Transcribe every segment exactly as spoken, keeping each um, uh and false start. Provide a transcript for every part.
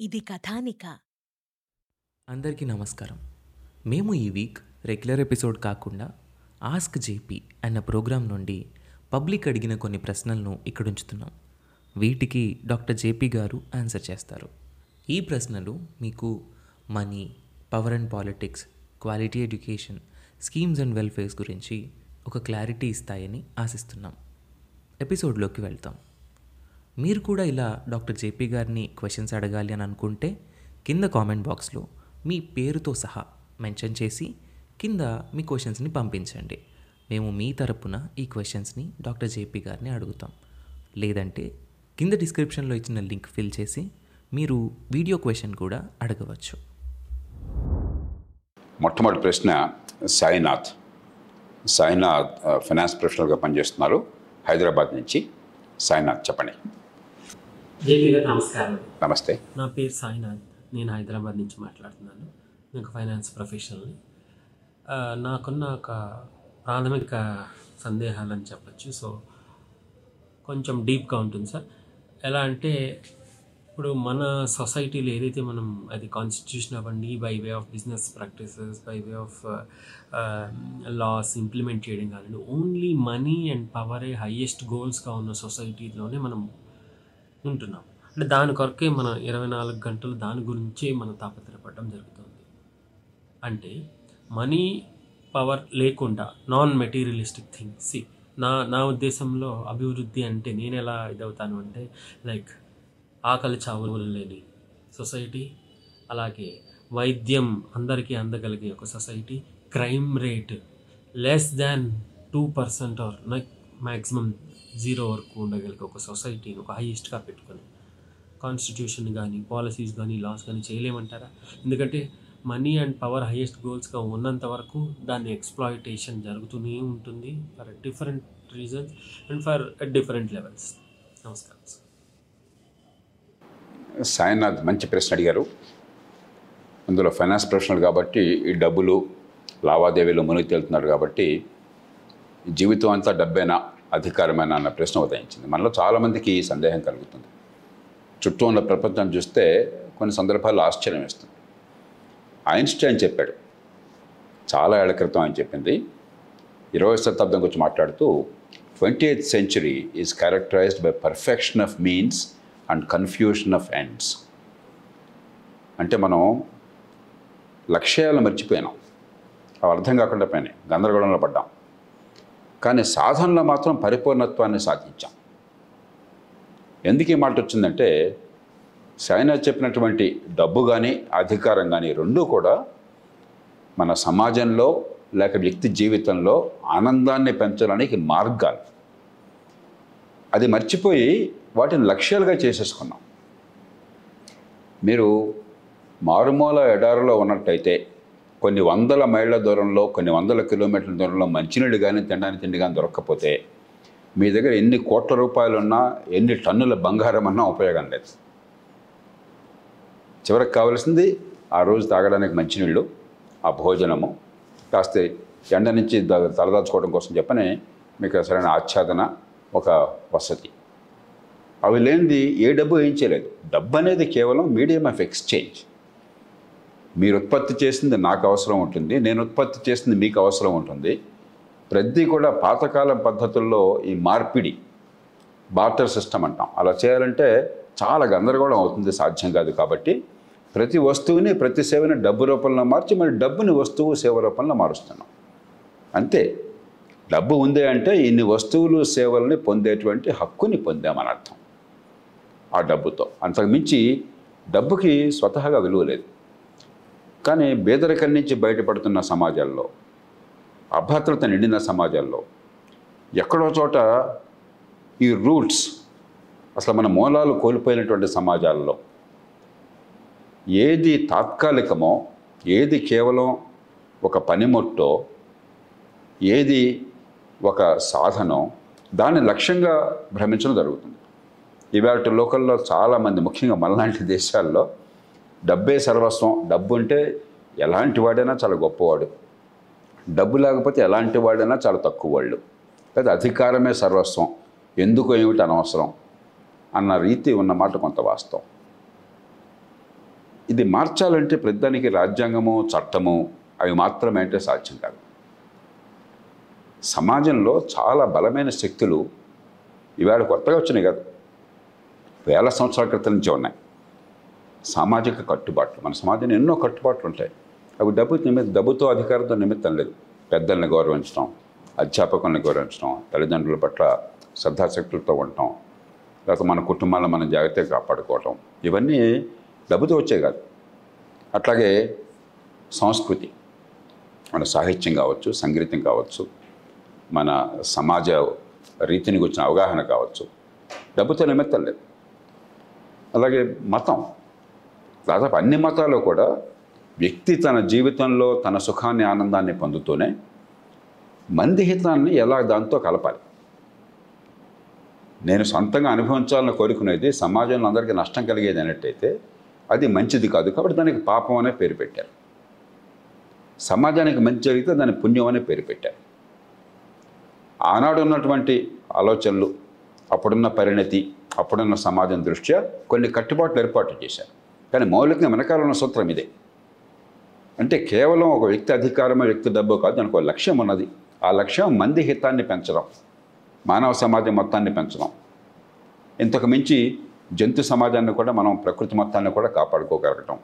ఇది కథానిక. అందరికీ నమస్కారం. మేము ఈ వీక్ రెగ్యులర్ ఎపిసోడ్ కాకుండా ఆస్క్ జేపీ అన్న ప్రోగ్రాం నుండి పబ్లిక్ అడిగిన కొన్ని ప్రశ్నలను ఇక్కడ ఉంచుతున్నాం. వీటికి డాక్టర్ జేపీ గారు ఆన్సర్ చేస్తారు. ఈ ప్రశ్నలు మీకు money, power and politics, quality education, schemes and welfares గురించి ఒక క్లారిటీ ఇస్తాయని ఆశిస్తున్నాం. ఎపిసోడ్లోకి వెళ్తాం. మీరు కూడా ఇలా డాక్టర్ జేపీ గారిని క్వశ్చన్స్ అడగాలి అని అనుకుంటే కింద కామెంట్ బాక్స్లో మీ పేరుతో సహా మెన్షన్ చేసి కింద మీ క్వశ్చన్స్ని పంపించండి. మేము మీ తరపున ఈ క్వశ్చన్స్ని డాక్టర్ జేపీ గారిని అడుగుతాం. లేదంటే కింద డిస్క్రిప్షన్లో ఇచ్చిన లింక్ ఫిల్ చేసి మీరు వీడియో క్వశ్చన్ కూడా అడగవచ్చు. మొట్టమొదటి ప్రశ్న సాయినాథ్. సాయినాథ్ ఫైనాన్స్ ప్రొఫెషనల్గా పనిచేస్తున్నారు హైదరాబాద్ నుంచి. సాయినాథ్ చెప్పండి. జేపీ గారు నమస్కారం. నమస్తే. నా పేరు సాయినాథ్. నేను హైదరాబాద్ నుంచి మాట్లాడుతున్నాను. నేను ఫైనాన్స్ ప్రొఫెషనల్ని. నాకున్న ఒక ప్రాథమిక సందేహాలని చెప్పచ్చు. సో కొంచెం డీప్గా ఉంటుంది సార్. ఎలా అంటే ఇప్పుడు మన సొసైటీలో ఏదైతే మనం అది కాన్స్టిట్యూషన్ అవ్వండి, by way of business practices, by way of laws implement చేయడం కానివ్వండి, ఓన్లీ మనీ అండ్ పవరే హయ్యెస్ట్ గోల్స్గా ఉన్న సొసైటీలోనే మనం ఉంటున్నాం. అంటే దాని కొరకే మనం ఇరవై నాలుగు గంటలు దాని గురించే మనం తాపత్రపడడం జరుగుతుంది. అంటే మనీ పవర్ లేకుండా నాన్ మెటీరియలిస్టిక్ థింగ్స్. నా నా ఉద్దేశంలో అభివృద్ధి అంటే నేను ఎలా ఇదవుతాను అంటే లైక్ ఆకలి చావులు లేని సొసైటీ, అలాగే వైద్యం అందరికీ అందగలిగే ఒక society, crime rate less than two percent or like maximum zero వరకు ఉండగలిగే ఒక సొసైటీని ఒక హైయెస్ట్గా పెట్టుకొని కాన్స్టిట్యూషన్ కానీ పాలసీస్ కానీ లాస్ కానీ చేయలేమంటారా? ఎందుకంటే మనీ అండ్ పవర్ హైయెస్ట్ గోల్స్గా ఉన్నంత వరకు దాన్ని ఎక్స్ప్లాయిటేషన్ జరుగుతూనే ఉంటుంది for different reasons and for different levels. నమస్కారం సార్. సాయినాథ్ మంచి ప్రశ్న అడిగారు. అందులో ఫైనాన్స్ ప్రొఫెషనల్ కాబట్టి ఈ డబ్బులు లావాదేవీలు మునిగి తేలుతున్నారు కాబట్టి జీవితం అంతా డబ్బేనా అధికారమేనా అన్న ప్రశ్న ఉదయించింది. మనలో చాలామందికి ఈ సందేహం కలుగుతుంది. చుట్టూ ఉన్న ప్రపంచం చూస్తే కొన్ని సందర్భాల్లో ఆశ్చర్యం వేస్తుంది. ఐన్స్టైన్ చెప్పాడు, చాలా ఏళ్ల క్రితం ఆయన చెప్పింది. ఇరవై శతాబ్దం గురించి మాట్లాడుతూ twentieth century is characterized by perfection of means and confusion of ends. అంటే మనం లక్ష్యాలు మర్చిపోయినాం, అవి అర్థం కాకుండా పోయినాయి, గందరగోళంలో పడ్డాం. కానీ సాధనలో మాత్రం పరిపూర్ణత్వాన్ని సాధించాం. ఎందుకు ఈ మాట వచ్చిందంటే సాయినాథ్ చెప్పినటువంటి డబ్బు కానీ అధికారం కానీ రెండూ కూడా మన సమాజంలో లేక వ్యక్తి జీవితంలో ఆనందాన్ని పెంచడానికి మార్గాలు. అది మర్చిపోయి వాటిని లక్ష్యాలుగా చేసేసుకున్నాం. మీరు మారుమూల ఎడారిలో ఉన్నట్టయితే కొన్ని వందల మైళ్ళ దూరంలో, కొన్ని వందల కిలోమీటర్ల దూరంలో మంచినీళ్ళు కానీ తినడానికి తిండి కానీ దొరక్కపోతే మీ దగ్గర ఎన్ని కోట్ల రూపాయలు ఉన్నా, ఎన్ని టన్నుల బంగారం అన్నా ఉపయోగం లేదు. చివరికి కావాల్సింది ఆ రోజు తాగడానికి మంచినీళ్ళు, ఆ భోజనము, కాస్త ఎండ నుంచి తలదాచుకోవడం కోసం చెప్పని మీకు సరైన ఆచ్ఛాదన, ఒక వసతి. అవి లేనిది ఏ డబ్బు ఏం చేయలేదు. డబ్బు అనేది కేవలం మీడియం ఆఫ్ ఎక్స్చేంజ్. మీరు ఉత్పత్తి చేసింది నాకు అవసరం ఉంటుంది, నేను ఉత్పత్తి చేసింది మీకు అవసరం ఉంటుంది. ప్రతి కూడా పాతకాలం పద్ధతుల్లో ఈ మార్పిడి, బార్టర్ సిస్టమ్ అంటాం. అలా చేయాలంటే చాలా గందరగోళం అవుతుంది, సాధ్యం కాదు. కాబట్టి ప్రతి వస్తువుని, ప్రతి సేవని డబ్బు రూపంలో మార్చి మరి డబ్బుని వస్తువు సేవ రూపంలో మారుస్తున్నాం. అంతే. డబ్బు ఉంది అంటే ఇన్ని వస్తువులు సేవల్ని పొందేటువంటి హక్కుని పొందామని అర్థం. ఆ డబ్బుతో అంతకు మించి డబ్బుకి స్వతహాగా విలువ లేదు. కానీ పేదరికం నుంచి బయటపడుతున్న సమాజాల్లో, అభద్రత నిండిన సమాజాల్లో, ఎక్కడో చోట ఈ రూట్స్, అసలు మన మూలాలు కోల్పోయినటువంటి సమాజాల్లో ఏది తాత్కాలికమో, ఏది కేవలం ఒక పనిముట్టో, ఏది ఒక సాధనో దాన్ని లక్ష్యంగా భ్రమించడం జరుగుతుంది. ఇవాళ లోకల్లో చాలామంది, ముఖ్యంగా మనలాంటి దేశాల్లో డబ్బే సర్వస్వం, డబ్బు ఉంటే ఎలాంటి వాడైనా చాలా గొప్పవాడు, డబ్బు లేకపోతే ఎలాంటి వాడైనా చాలా తక్కువ వాళ్ళు, లేదా అధికారమే సర్వస్వం, ఎందుకు ఏమిటి అనవసరం అన్న రీతి ఉన్నమాట కొంత వాస్తవం. ఇది మార్చాలంటే ప్రతిదానికి రాజ్యాంగము చట్టము అవి మాత్రమే అంటే సాధ్యం కాదు. సమాజంలో చాలా బలమైన శక్తులు ఇవాళ కొత్తగా వచ్చినాయి కాదు, వేల సంవత్సరాల క్రితం నుంచే ఉన్నాయి. సామాజిక కట్టుబాట్లు, మన సమాజంలో ఎన్నో కట్టుబాట్లు ఉంటాయి. అవి డబ్బు నిమిత్తం, డబ్బుతో అధికారంతో నిమిత్తం లేదు. పెద్దల్ని గౌరవించడం, అధ్యాపకుల్ని గౌరవించడం, తల్లిదండ్రుల పట్ల శ్రద్ధాశక్తులతో ఉండటం, లేకపోతే మన కుటుంబాలను మనం జాగ్రత్తగా కాపాడుకోవటం, ఇవన్నీ డబ్బుతో వచ్చే కాదు. అట్లాగే సంస్కృతి, మన సాహిత్యం కావచ్చు, సంగీతం కావచ్చు, మన సమాజ రీతిని గురించిన అవగాహన కావచ్చు, డబ్బుతో నిమిత్తం లేదు. అలాగే మతం, దాదాపు అన్ని మతాలు కూడా వ్యక్తి తన జీవితంలో తన సుఖాన్ని ఆనందాన్ని పొందుతూనే మంది హితాన్ని ఎలా దాంతో కలపాలి. నేను సొంతంగా అనుభవించాలని కోరుకునేది సమాజంలో అందరికీ నష్టం కలిగేది అన్నట్టయితే అది మంచిది కాదు. కాబట్టి దానికి పాపం అనే పేరు పెట్టారు. సమాజానికి మంచి జరిగితే దాని పుణ్యం అనే పేరు పెట్టారు. ఆనాడు ఉన్నటువంటి ఆలోచనలు, అప్పుడున్న పరిణతి, అప్పుడున్న సమాజం దృష్ట్యా కొన్ని కట్టుబాట్లు ఏర్పాటు చేశారు. కానీ మౌలికంగా వెనకాల ఉన్న సూత్రం ఇదే. అంటే కేవలం ఒక వ్యక్తి అధికారమో వ్యక్తి డబ్బు కాదు, దానికి ఒక లక్ష్యం ఉన్నది. ఆ లక్ష్యం మంది హితాన్ని పెంచడం, మానవ సమాజం మొత్తాన్ని పెంచడం. ఇంతకు మించి జంతు సమాజాన్ని కూడా మనం, ప్రకృతి మొత్తాన్ని కూడా కాపాడుకోగలగటం.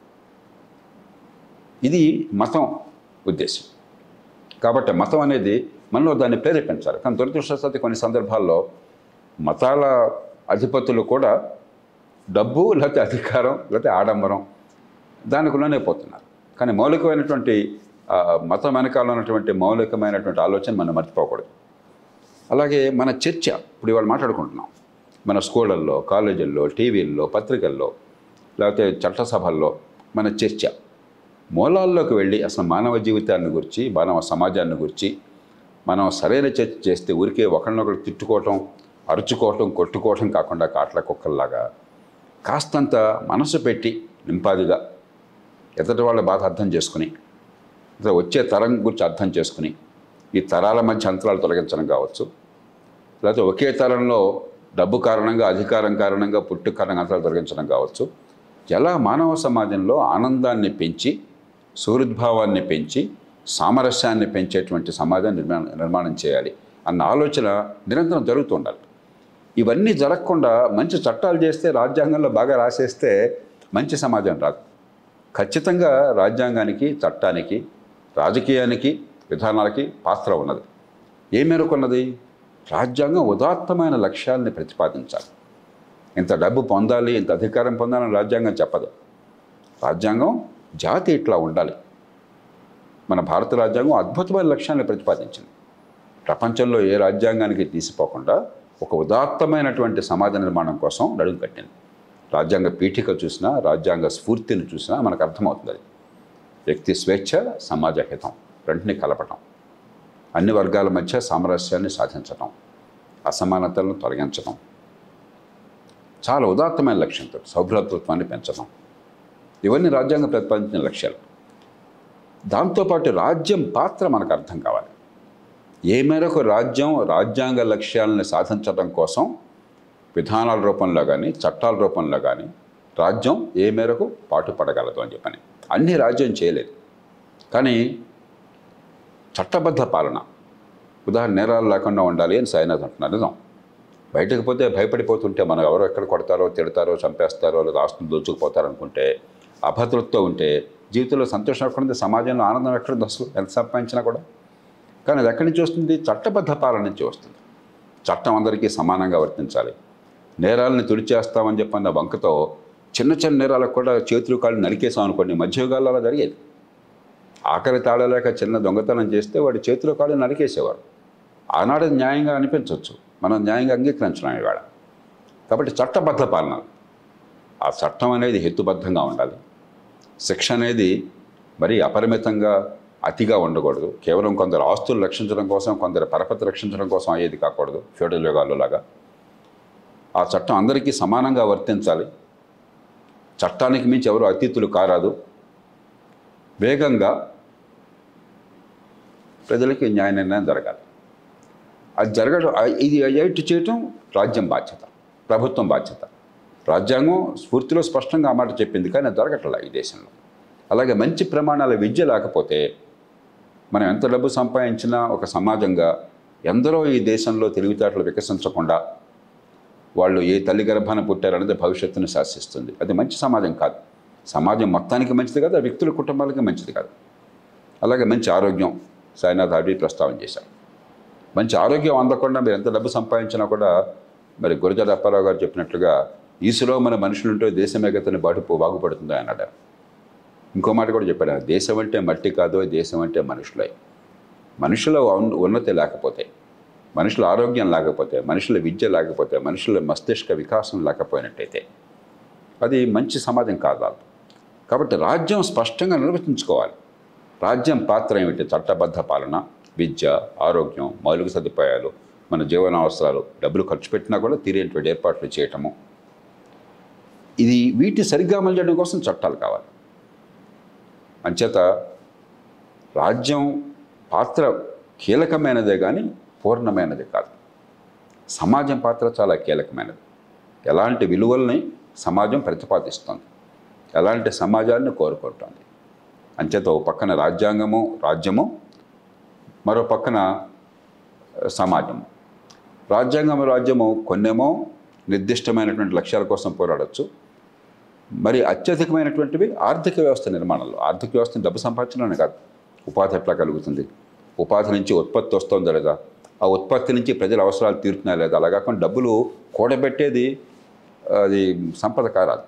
ఇది మతం ఉద్దేశం. కాబట్టి మతం అనేది మనలో దాన్ని ప్రేరేపించాలి. కానీ దురదృష్టవశాత్తు కొన్ని సందర్భాల్లో మతాల అధిపతులు కూడా డబ్బు లేకపోతే అధికారం లేకపోతే ఆడంబరం దానికులోనే పోతున్నారు. కానీ మౌలికమైనటువంటి మతం వెనకాల ఉన్నటువంటి మౌలికమైనటువంటి ఆలోచన మనం మర్చిపోకూడదు. అలాగే మన చర్చ, ఇప్పుడు ఇవాళ మాట్లాడుకుంటున్నాం, మన స్కూళ్ళల్లో, కాలేజీల్లో, టీవీల్లో, పత్రికల్లో, లేకపోతే చట్టసభల్లో మన చర్చ మూలాల్లోకి వెళ్ళి అసలు మానవ జీవితాన్ని గురించి, మానవ సమాజాన్ని గురించి మనం సరైన చర్చ చేస్తే ఊరికే ఒకరినొకరు తిట్టుకోవటం, అరుచుకోవటం, కొట్టుకోవటం కాకుండా కాట్ల కుక్కల్లాగా కాస్తంత మనసు పెట్టి నింపాదిగా ఎదుటి వాళ్ళ బాధ అర్థం చేసుకుని, వచ్చే తరం గురించి అర్థం చేసుకుని ఈ తరాల మధ్య అంతరాలు తొలగించడం కావచ్చు, లేకపోతే ఒకే తరంలో డబ్బు కారణంగా, అధికారం కారణంగా, పుట్టు కారణంగా అంతరాలు తొలగించడం కావచ్చు, ఎలా మానవ సమాజంలో ఆనందాన్ని పెంచి, సుహృద్భావాన్ని పెంచి, సామరస్యాన్ని పెంచేటువంటి సమాజాన్ని నిర్మాణం నిర్మాణం చేయాలి అన్న ఆలోచన నిరంతరం జరుగుతూ ఉండాలి. ఇవన్నీ జరగకుండా మంచి చట్టాలు చేస్తే, రాజ్యాంగంలో బాగా రాసేస్తే మంచి సమాజం రాదు. ఖచ్చితంగా రాజ్యాంగానికి, చట్టానికి, రాజకీయానికి, విధానాలకి పాత్ర ఉన్నది. ఏ మేరకు ఉన్నది? రాజ్యాంగం ఉదాత్తమైన లక్ష్యాలని ప్రతిపాదించాలి. ఇంత డబ్బు పొందాలి, ఇంత అధికారం పొందాలని రాజ్యాంగం చెప్పదు. రాజ్యాంగం జాతి ఇట్లా ఉండాలి. మన భారత రాజ్యాంగం అద్భుతమైన లక్ష్యాన్ని ప్రతిపాదించింది. ప్రపంచంలో ఏ రాజ్యాంగానికి తీసిపోకుండా ఒక ఉదాత్తమైనటువంటి సమాజ నిర్మాణం కోసం నడుము కట్టింది. రాజ్యాంగ పీఠిక చూసినా, రాజ్యాంగ స్ఫూర్తిని చూసినా మనకు అర్థమవుతుంది. అది వ్యక్తి స్వేచ్ఛ, సమాజ హితం రెంటిని కలపటం, అన్ని వర్గాల మధ్య సామరస్యాన్ని సాధించటం, అసమానతలను తొలగించడం, చాలా ఉదాత్తమైన లక్ష్యంతో సౌభ్రాతృత్వాన్ని పెంచడం, ఇవన్నీ రాజ్యాంగం ప్రతిపాదించిన లక్ష్యాలు. దాంతోపాటు రాజ్యం పాత్ర మనకు అర్థం కావాలి. ఏ మేరకు రాజ్యం రాజ్యాంగ లక్ష్యాలను సాధించడం కోసం విధానాల రూపంలో కానీ, చట్టాల రూపంలో కానీ రాజ్యం ఏ మేరకు పాటుపడగలదు అని చెప్పని. అన్ని రాజ్యం చేయలేదు. కానీ చట్టబద్ధ పాలన, ఉదాహరణ నేరాలు లేకుండా ఉండాలి అని సాయినాథ్ అంటున్నారు. నిజం. బయటకు పోతే భయపడిపోతుంటే, మనం ఎవరో ఎక్కడ కొడతారో, తిడతారో, చంపేస్తారో, లేదా ఆస్తులు దోచుకుపోతారనుకుంటే, అభద్రతతో ఉంటే జీవితంలో సంతోషం ఎక్కడుంది, సమాజంలో ఆనందం ఎక్కడుంది, అసలు ఎంత సంపాదించినా కూడా. కానీ అది ఎక్కడి నుంచి వస్తుంది? చట్టబద్ధ పాలన నుంచి వస్తుంది. చట్టం అందరికీ సమానంగా వర్తించాలి. నేరాలను తుడిచేస్తామని చెప్పన్న వంకతో చిన్న చిన్న నేరాలకు కూడా చేతులు కాళ్ళు నరికేసాం అనుకోండి. మధ్యయుగాల్లో అలా జరిగేది. ఆఖరి తాళలేక చిన్న దొంగతనం చేస్తే వాడి చేతులు కాళ్ళు నరికేసేవారు. ఆనాడు న్యాయంగా అనిపించవచ్చు, మనం న్యాయంగా అంగీకరించడం ఇవాళ. కాబట్టి చట్టబద్ధ పాలన, ఆ చట్టం అనేది హేతుబద్ధంగా ఉండాలి. శిక్ష అనేది మరీ అపరిమితంగా, అతిగా ఉండకూడదు. కేవలం కొందరు ఆస్తులు రక్షించడం కోసం, కొందరు పరపతి రక్షించడం కోసం అయ్యేది కాకూడదు ఫ్యూడల్ యుగాల్లో లాగా. ఆ చట్టం అందరికీ సమానంగా వర్తించాలి. చట్టానికి మించి ఎవరు అతిథులు కారాదు. వేగంగా ప్రజలకి న్యాయ నిర్ణయం జరగాలి. అది జరగడం, ఇది ఎయిట్ చేయటం రాజ్యం బాధ్యత, ప్రభుత్వం బాధ్యత. రాజ్యాంగం స్ఫూర్తిలో స్పష్టంగా ఆ మాట చెప్పింది, కానీ అది దొరకట్లా ఈ దేశంలో. అలాగే మంచి ప్రమాణాల విద్య లేకపోతే మనం ఎంత డబ్బు సంపాదించినా ఒక సమాజంగా ఎందరో ఈ దేశంలో తెలివితేటలు వికసించకుండా వాళ్ళు ఏ తల్లి గర్భాన పుట్టారనేది భవిష్యత్తును శాసిస్తుంది. అది మంచి సమాజం కాదు. సమాజం మొత్తానికి మంచిది కాదు, ఆ వ్యక్తుల కుటుంబాలకి మంచిది కాదు. అలాగే మంచి ఆరోగ్యం సాయినాథ్ అడవి ప్రస్తావన చేశారు. మంచి ఆరోగ్యం అందకుండా మీరు ఎంత డబ్బు సంపాదించినా కూడా మరి గురజాడ అప్పారావు గారు చెప్పినట్లుగా ఈసులో మన మనుషులుంటే దేశమే గతని బాటు బాగుపడుతుంది అన్నాడు. ఇంకో మాట కూడా చెప్పాడు, దేశం అంటే మట్టి కాదు, దేశం అంటే మనుషులే. మనుషుల ఉన్నతి లేకపోతే, మనుషుల ఆరోగ్యం లేకపోతే, మనుషుల విద్య లేకపోతే, మనుషుల మస్తిష్క వికాసం లేకపోయినట్టయితే అది మంచి సమాజం కాదు. కాబట్టి రాజ్యం స్పష్టంగా నిర్వచించుకోవాలి. రాజ్యం పాత్ర ఏమిటి? చట్టబద్ధ పాలన, విద్య, ఆరోగ్యం, మౌలిక సదుపాయాలు, మన జీవన అవసరాలు, డబ్బులు ఖర్చు పెట్టినా కూడా తీరేటువంటి ఏర్పాట్లు చేయటము. ఇది వీటి సరిగ్గా అమలు చేయడం కోసం చట్టాలు కావాలి. అంచేత రాజ్యం పాత్ర కీలకమైనదే కానీ పూర్ణమైనది కాదు. సమాజం పాత్ర చాలా కీలకమైనది. ఎలాంటి విలువల్ని సమాజం ప్రతిపాదిస్తుంది, ఎలాంటి సమాజాన్ని కోరుకుంటుంది. అంచేత ఓ పక్కన రాజ్యాంగము రాజ్యము, మరో పక్కన సమాజము. రాజ్యాంగము రాజ్యము కొన్నేమో నిర్దిష్టమైనటువంటి లక్ష్యాల కోసం పోరాడచ్చు, మరి అత్యధికమైనటువంటివి ఆర్థిక వ్యవస్థ నిర్మాణంలో. ఆర్థిక వ్యవస్థను డబ్బు సంపాదించడమే కాదు, ఉపాధి ఎట్లా కలుగుతుంది, ఉపాధి నుంచి ఉత్పత్తి వస్తుందా లేదా, ఆ ఉత్పత్తి నుంచి ప్రజల అవసరాలు తీరుతున్నాయా లేదా. అలా కాకుండా డబ్బులు కూడబెట్టేది అది సంపద కారాదు.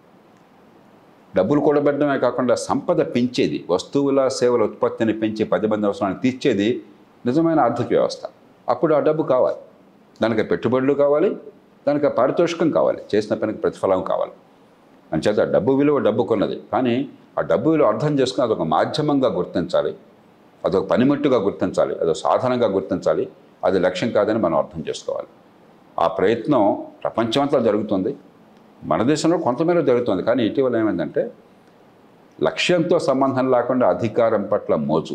డబ్బులు కూడబెట్టడమే కాకుండా సంపద పెంచేది, వస్తువుల సేవల ఉత్పత్తిని పెంచి పది మంది అవసరాన్ని తీర్చేది నిజమైన ఆర్థిక వ్యవస్థ. అప్పుడు ఆ డబ్బు కావాలి, దానికి పెట్టుబడులు కావాలి, దానికి పారితోషికం కావాలి, చేసిన పనికి ప్రతిఫలం కావాలి. అంచేత డబ్బు విలువ డబ్బు కొన్నది, కానీ ఆ డబ్బు విలువ అర్థం చేసుకుని అదొక మాధ్యమంగా గుర్తించాలి, అదొక పనిముట్టుగా గుర్తించాలి, అదొక సాధనంగా గుర్తించాలి. అది లక్ష్యం కాదని మనం అర్థం చేసుకోవాలి. ఆ ప్రయత్నం ప్రపంచమంతా జరుగుతుంది, మన దేశంలో కొంతమేర జరుగుతుంది. కానీ ఇటీవల ఏమైందంటే లక్ష్యంతో సంబంధం లేకుండా అధికారం పట్ల మోజు,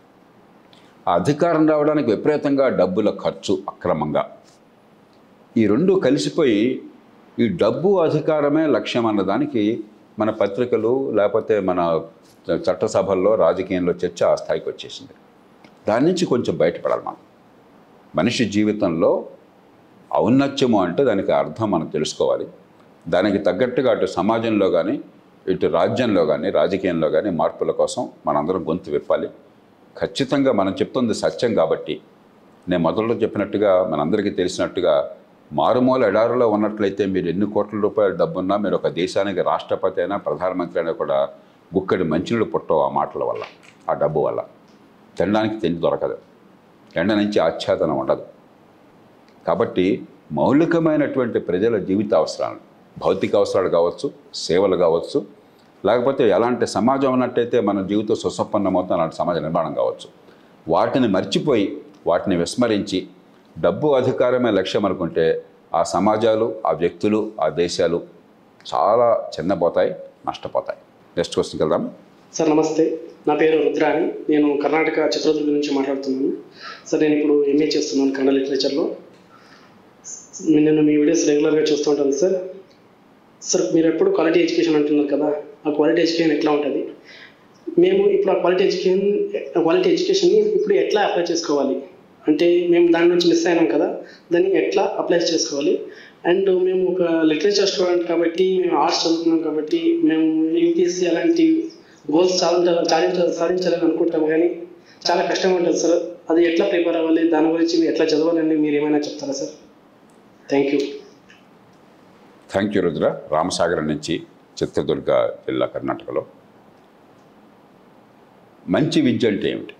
ఆ అధికారం రావడానికి విపరీతంగా డబ్బుల ఖర్చు అక్రమంగా, ఈ రెండు కలిసిపోయి ఈ డబ్బు అధికారమే లక్ష్యం అన్నదానికి మన పత్రికలు లేకపోతే మన చట్టసభల్లో రాజకీయంలో చర్చ ఆ స్థాయికి వచ్చేసింది. దాని నుంచి కొంచెం బయటపడాలి. మనం మనిషి జీవితంలో ఔన్నత్యము అంటే దానికి అర్థం మనం తెలుసుకోవాలి. దానికి తగ్గట్టుగా అటు సమాజంలో కానీ ఇటు రాజ్యంలో కానీ రాజకీయంలో కానీ మార్పుల కోసం మనందరం గొంతు విప్పాలి. ఖచ్చితంగా మనం చెప్తుంది సత్యం కాబట్టి నేను మొదట్లో చెప్పినట్టుగా మనందరికీ తెలిసినట్టుగా మారుమూల ఎడారిలో ఉన్నట్లయితే మీరు ఎన్ని కోట్ల రూపాయల డబ్బున్నా మీరు ఒక దేశానికి రాష్ట్రపతి అయినా ప్రధానమంత్రి అయినా కూడా గుక్కడి మంచినీళ్ళు పుట్టవు ఆ మాటల వల్ల, ఆ డబ్బు వల్ల. తినడానికి తిండి దొరకదు, ఎండ నుంచి ఆచ్ఛాదనం ఉండదు. కాబట్టి మౌలికమైనటువంటి ప్రజల జీవిత అవసరాలు, భౌతిక అవసరాలు కావచ్చు, సేవలు కావచ్చు, లేకపోతే ఎలాంటి సమాజం ఉన్నట్టయితే మన జీవితం సుసంపన్నమవుతుంది అలాంటి సమాజ నిర్మాణం కావచ్చు, వాటిని మర్చిపోయి వాటిని విస్మరించి డబ్బు అధికారమే లక్ష్యం అనుకుంటే ఆ సమాజాలు, ఆ వ్యక్తులు, ఆ దేశాలు చాలా చిన్నపోతాయి, నష్టపోతాయి. నెక్స్ట్ క్వశ్చన్కి వెళ్దాం. సార్ నమస్తే, నా పేరు రుద్రాని, నేను కర్ణాటక చిత్రదుర్గ నుంచి మాట్లాడుతున్నాను. సార్ నేను ఇప్పుడు ఎంఏ చేస్తున్నాను కన్నడ లిటరేచర్లో. నేను మీ వీడియోస్ రెగ్యులర్గా చూస్తూ ఉంటాను సార్. సార్ మీరు ఎప్పుడు క్వాలిటీ ఎడ్యుకేషన్ అంటున్నారు కదా, ఆ క్వాలిటీ ఎడ్యుకేషన్ ఎట్లా ఉంటుంది? మేము ఇప్పుడు ఆ క్వాలిటీ ఎడ్యుకేషన్ క్వాలిటీ ఎడ్యుకేషన్ని ఇప్పుడు ఎట్లా అప్లై చేసుకోవాలి? అంటే మేము దాని నుంచి మిస్ అయినాం కదా, దాన్ని ఎట్లా అప్లై చేసుకోవాలి? అండ్ మేము ఒక లిటరేచర్ స్టూడెంట్ కాబట్టి, మేము ఆర్ట్స్ చదువుతున్నాం కాబట్టి మేము యూపీఎస్సీ అలాంటి గోల్స్ సాధించాలి సాధించాలి సాధించాలని అనుకుంటాం, కానీ చాలా కష్టంగా ఉంటుంది సార్. అది ఎట్లా ప్రిపేర్ అవ్వాలి, దాని గురించి ఎట్లా చదవాలని మీరు ఏమైనా చెప్తారా sir? Thank you. Thank you Rudra. Ramasagaram నుంచి, చిత్రదుర్గ జిల్లా, కర్ణాటకలో. మంచి విద్య అంటే ఏమిటి?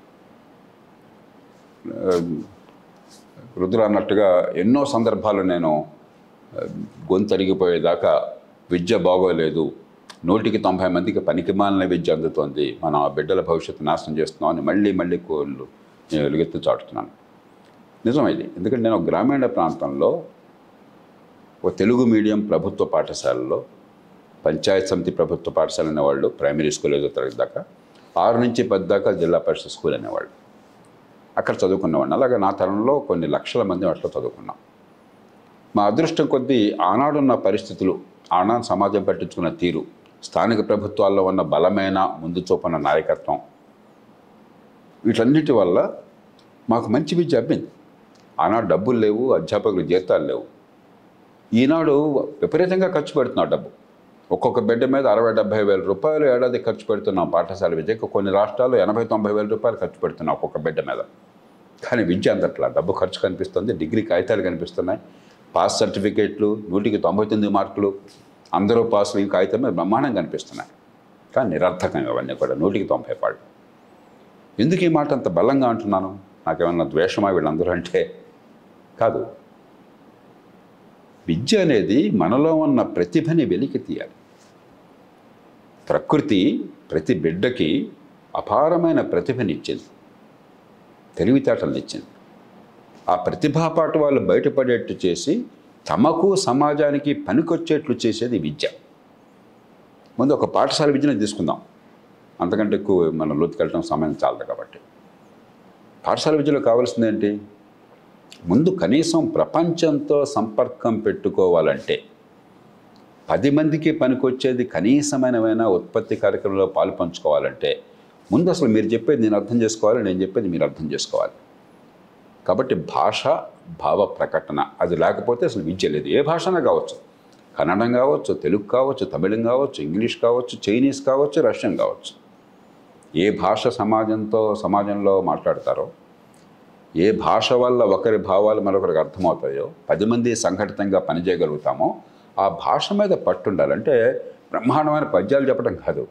రుద్ర అన్నట్టుగా ఎన్నో సందర్భాలు నేను గొంతు అడిగిపోయేదాకా విద్య బాగోలేదు, నూటికి తొంభై మందికి పనికిమాలిన విద్య అందుతోంది, మనం ఆ బిడ్డల భవిష్యత్తు నాశనం చేస్తున్నాం అని మళ్ళీ మళ్ళీ కోళ్ళు నేను ఎలుగెత్తు చాటుతున్నాను. నిజమైంది. ఎందుకంటే నేను గ్రామీణ ప్రాంతంలో ఒక తెలుగు మీడియం ప్రభుత్వ పాఠశాలలో, పంచాయత్ సమితి ప్రభుత్వ పాఠశాల అనేవాళ్ళు, ప్రైమరీ స్కూల్ ఏదో తరగతి దాకా, ఆరు నుంచి పది దాకా జిల్లా పరిషత్ స్కూల్ అనేవాళ్ళు, అక్కడ చదువుకున్నవాడిని. అలాగే నా తరంలో కొన్ని లక్షల మంది అట్లా చదువుకున్నాం. మా అదృష్టం కొద్దీ ఆనాడున్న పరిస్థితులు ఆనాడు సమాజం పట్టించుకున్న తీరు, స్థానిక ప్రభుత్వాల్లో ఉన్న బలమైన ముందు చూపున్న నాయకత్వం, వీటన్నిటి వల్ల మాకు మంచి విద్య అబ్బింది. ఆనాడు డబ్బులు లేవు, అధ్యాపకులు జీతాలు లేవు. ఈనాడు విపరీతంగా ఖర్చు పెడుతున్నాం డబ్బు. ఒక్కొక్క బిడ్డ మీద అరవై డెబ్బై వేల రూపాయలు ఏడాది ఖర్చు పెడుతున్నాం పాఠశాల విద్యకు. కొన్ని రాష్ట్రాల్లో ఎనభై తొంభై వేల రూపాయలు ఖర్చు పెడుతున్నాం ఒక్కొక్క బిడ్డ మీద. కానీ విద్య అందట్లా, డబ్బు ఖర్చు కనిపిస్తుంది, డిగ్రీ కాగితాలు కనిపిస్తున్నాయి, పాస్ సర్టిఫికేట్లు, నూటికి తొంభై తొమ్మిది మార్కులు, అందరూ పాసులు ఈ కాగితం మీద బ్రహ్మాండం కనిపిస్తున్నాయి. కానీ నిరర్థకంగా అవన్నీ కూడా నూటికి తొంభై పాళ్ళు. ఎందుకు ఈ మాట అంత బలంగా అంటున్నాను? నాకేమన్నా ద్వేషమా వీళ్ళందరూ అంటే కాదు. విద్య అనేది మనలో ఉన్న ప్రతిభని వెలికి తీయాలి. ప్రకృతి ప్రతి బిడ్డకి అపారమైన ప్రతిభనిచ్చింది, తెలివితేటలనిచ్చింది. ఆ ప్రతిభాపాటు వాళ్ళు బయటపడేట్టు చేసి తమకు సమాజానికి పనికొచ్చేట్లు చేసేది విద్య. ముందు ఒక పాఠశాల విద్యను తీసుకుందాం, అంతకంటే ఎక్కువ మనం లోతుకెళ్ళడం సమయం చాలదు కాబట్టి. పాఠశాల విద్యలో కావాల్సింది ఏంటి? ముందు కనీసం ప్రపంచంతో సంపర్కం పెట్టుకోవాలంటే, పది మందికి పనికొచ్చేది కనీసమైనవైనా ఉత్పత్తి కార్యక్రమంలో పాలు పంచుకోవాలంటే ముందు అసలు మీరు చెప్పేది నేను అర్థం చేసుకోవాలి, నేను చెప్పేది మీరు అర్థం చేసుకోవాలి. కాబట్టి భాష, భావ ప్రకటన అది లేకపోతే అసలు విద్య లేదు. ఏ భాషనా కావచ్చు, కన్నడం కావచ్చు, తెలుగు కావచ్చు, తమిళం కావచ్చు, ఇంగ్లీష్ కావచ్చు, చైనీస్ కావచ్చు, రష్యన్ కావచ్చు. ఏ భాష సమాజంతో సమాజంలో మాట్లాడతారో, ఏ భాష వల్ల ఒకరి భావాలు మరొకరికి అర్థమవుతాయో, పది మంది సంఘటితంగా పనిచేయగలుగుతామో ఆ భాష మీద పట్టుండాలంటే బ్రహ్మాండమైన పద్యాలు చెప్పడం కాదు,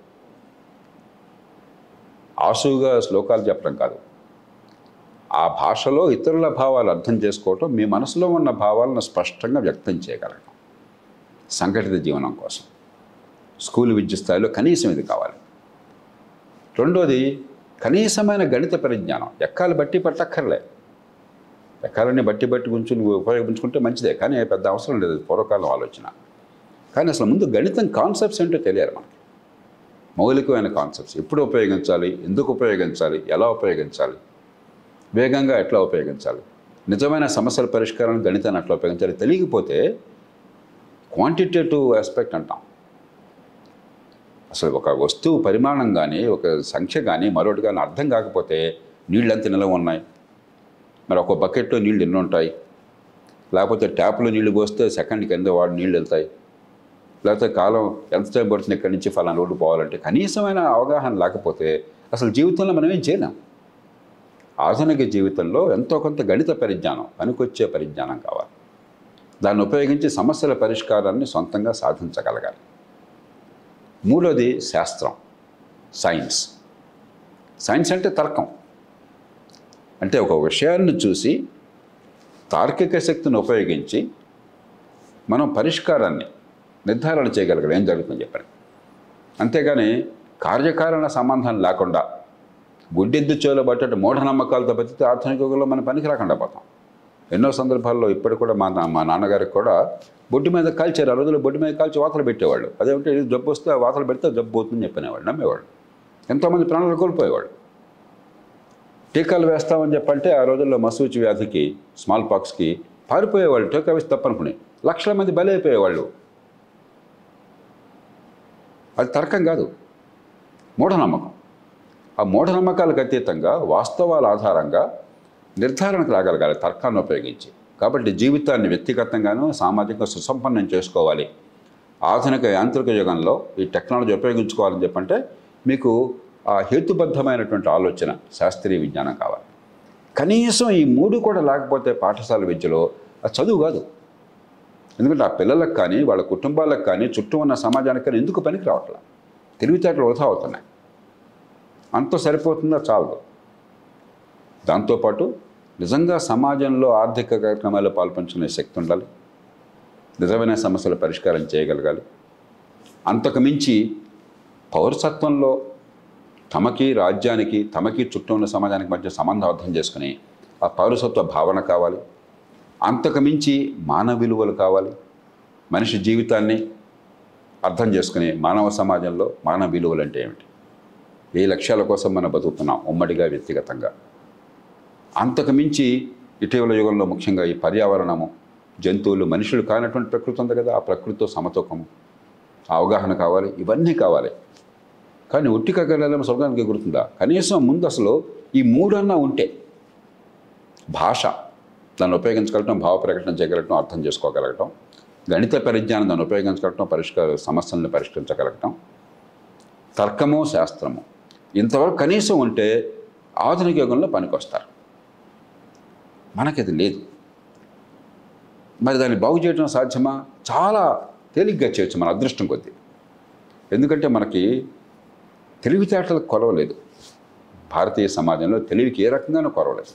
ఆసుగా శ్లోకాలు చెప్పడం కాదు. ఆ భాషలో ఇతరుల భావాలు అర్థం చేసుకోవటం, మీ మనసులో ఉన్న భావాలను స్పష్టంగా వ్యక్తం చేయగలగడం సంఘటిత జీవనం కోసం. స్కూల్ విద్య స్థాయిలో కనీసం ఇది కావాలి. రెండోది కనీసమైన గణిత పరిజ్ఞానం. ఎక్కాలు బట్టి పట్టక్కర్లే, ఎక్కాలని బట్టి బట్టి గురించి నువ్వు ఉపయోగించుకుంటే మంచిదే, కానీ పెద్ద అవసరం లేదు, పూర్వకాలం ఆలోచన. కానీ అసలు ముందు గణితం కాన్సెప్ట్స్ ఏంటో తెలియాలి మనకి. మౌలికమైన కాన్సెప్ట్స్, ఎప్పుడు ఉపయోగించాలి, ఎందుకు ఉపయోగించాలి, ఎలా ఉపయోగించాలి, వేగంగా ఎట్లా ఉపయోగించాలి, నిజమైన సమస్యల పరిష్కారాన్ని గణితాన్ని అట్లా ఉపయోగించాలి. తెలియకపోతే క్వాంటిటేటివ్ ఆస్పెక్ట్ అంటాం. అసలు ఒక వస్తువు పరిమాణం కానీ, ఒక సంఖ్య కానీ, మరొకటి కానీ అర్థం కాకపోతే నీళ్ళు ఎంత నిలవ ఉన్నాయి, మరి ఒక బకెట్లో నీళ్ళు ఎన్ని ఉంటాయి, లేకపోతే ట్యాప్లో నీళ్లు పోస్తే సెకండ్కి ఎంత వాడు నీళ్ళు వెళ్తాయి, లేకపోతే కాలం ఎంత టైం పడుతుంది ఇక్కడి నుంచి ఫలానా రోడ్డు పోవాలంటే కనీసమైన అవగాహన లేకపోతే అసలు జీవితంలో మనం ఏం చేయలేం. ఆధునిక జీవితంలో ఎంతో కొంత గణిత పరిజ్ఞానం, పనికొచ్చే పరిజ్ఞానం కావాలి. దాన్ని ఉపయోగించి సమస్యల పరిష్కారాన్ని సొంతంగా సాధించగలగాలి. మూడోది శాస్త్రం, సైన్స్. సైన్స్ అంటే తర్కం. అంటే ఒక విషయాన్ని చూసి తార్కిక శక్తిని ఉపయోగించి మనం పరిష్కారాన్ని నిర్ధారణ చేయగలగాలి, ఏం జరుగుతుందని చెప్పండి. అంతేగాని కార్యకారణ సంబంధం లేకుండా గుడ్డెద్దు చెవులో పట్టేట మూఢనమ్మకాలతో బతికితే ఆధునిక యుగంలో మనం పనికి రాకుండా పోతాం. ఎన్నో సందర్భాల్లో ఇప్పుడు కూడా మా మా నాన్నగారికి కూడా బొడ్డు మీద కాల్చారు. ఆ రోజుల్లో బొడ్డు మీద కాల్చి వాతలు పెట్టేవాళ్ళు. అదేంటే జబ్బు వస్తే వాతలు పెడితే జబ్బు పోతుందని చెప్పినేవాళ్ళు, నమ్మేవాళ్ళు. ఎంతోమంది ప్రాణాలు కోల్పోయేవాళ్ళు. టీకాలు వేస్తామని చెప్పంటే ఆ రోజుల్లో మసూచి వ్యాధికి, స్మాల్ పాక్స్కి పారిపోయేవాళ్ళు. టీకా వేసి తప్పనుకుని లక్షల మంది బలైపోయేవాళ్ళు. అది తర్కం కాదు, మూఢనమ్మకం. ఆ మూఢనమ్మకాలకు అతీతంగా వాస్తవాల ఆధారంగా నిర్ధారణకు రాగలగాలి తర్కాన్ని ఉపయోగించి. కాబట్టి జీవితాన్ని వ్యక్తిగతంగానూ సామాజికంగా సుసంపన్నం చేసుకోవాలి. ఆధునిక యాంత్రిక యుగంలో ఈ టెక్నాలజీ ఉపయోగించుకోవాలని చెప్పంటే మీకు ఆ హేతుబద్ధమైనటువంటి ఆలోచన, శాస్త్రీయ విజ్ఞానం కావాలి. కనీసం ఈ మూడు కూడా లేకపోతే పాఠశాల విద్యలో అది చదువు కాదు. ఎందుకంటే ఆ పిల్లలకు కానీ, వాళ్ళ కుటుంబాలకు కానీ, చుట్టూ ఉన్న సమాజానికి కానీ ఎందుకు పనికి రావట్లా, తెలివితేటలు వృధా అవుతున్నాయి. అంత సరిపోతుందా? చాలదు. దాంతోపాటు నిజంగా సమాజంలో ఆర్థిక కార్యక్రమాల్లో పాల్పంచుకునే శక్తి ఉండాలి, నిజమైన సమస్యల పరిష్కారం చేయగలగాలి. అంతకు మించి పౌరసత్వంలో తమకి, రాజ్యానికి, తమకి చుట్టూ ఉన్న సమాజానికి మధ్య సంబంధం అర్థం చేసుకుని ఆ పౌరసత్వ భావన కావాలి. అంతకు మించి మానవ విలువలు కావాలి. మనిషి జీవితాన్ని అర్థం చేసుకుని మానవ సమాజంలో మానవ విలువలు అంటే ఏమిటి, ఏ లక్ష్యాల కోసం మనం బతుకుతున్నాం ఉమ్మడిగా, వ్యక్తిగతంగా. అంతకు మించి ఇటీవల యుగంలో ముఖ్యంగా ఈ పర్యావరణము, జంతువులు, మనుషులు కానటువంటి ప్రకృతి ఉంది కదా, ఆ ప్రకృతితో సమతూకము, ఆ అవగాహన కావాలి, ఇవన్నీ కావాలి. కానీ ఒట్టి కగ్గలేమో స్వర్గానికి ఎగురుతుందా? కనీసం ముందు అసలు ఈ మూడన్నా ఉంటే భాష దాన్ని ఉపయోగించగలగటం, భావ ప్రకటన చేయగలగటం, అర్థం చేసుకోగలగటం, గణిత పరిజ్ఞానం దాన్ని ఉపయోగించగలగటం, పరిష్కార సమస్యలను పరిష్కరించగలగటం, తర్కము శాస్త్రము ఇంతవరకు కనీసం ఉంటే ఆధునిక యుగంలో పనికొస్తారు. మనకది లేదు. మరి దాన్ని బాగు చేయడం సాధ్యమా? చాలా తేలిగ్గా చేయొచ్చు మన అదృష్టం కొద్దీ. ఎందుకంటే మనకి తెలివితేటలకు కొరవలేదు. భారతీయ సమాజంలో తెలివికి ఏ రకంగానూ కొరవలేదు.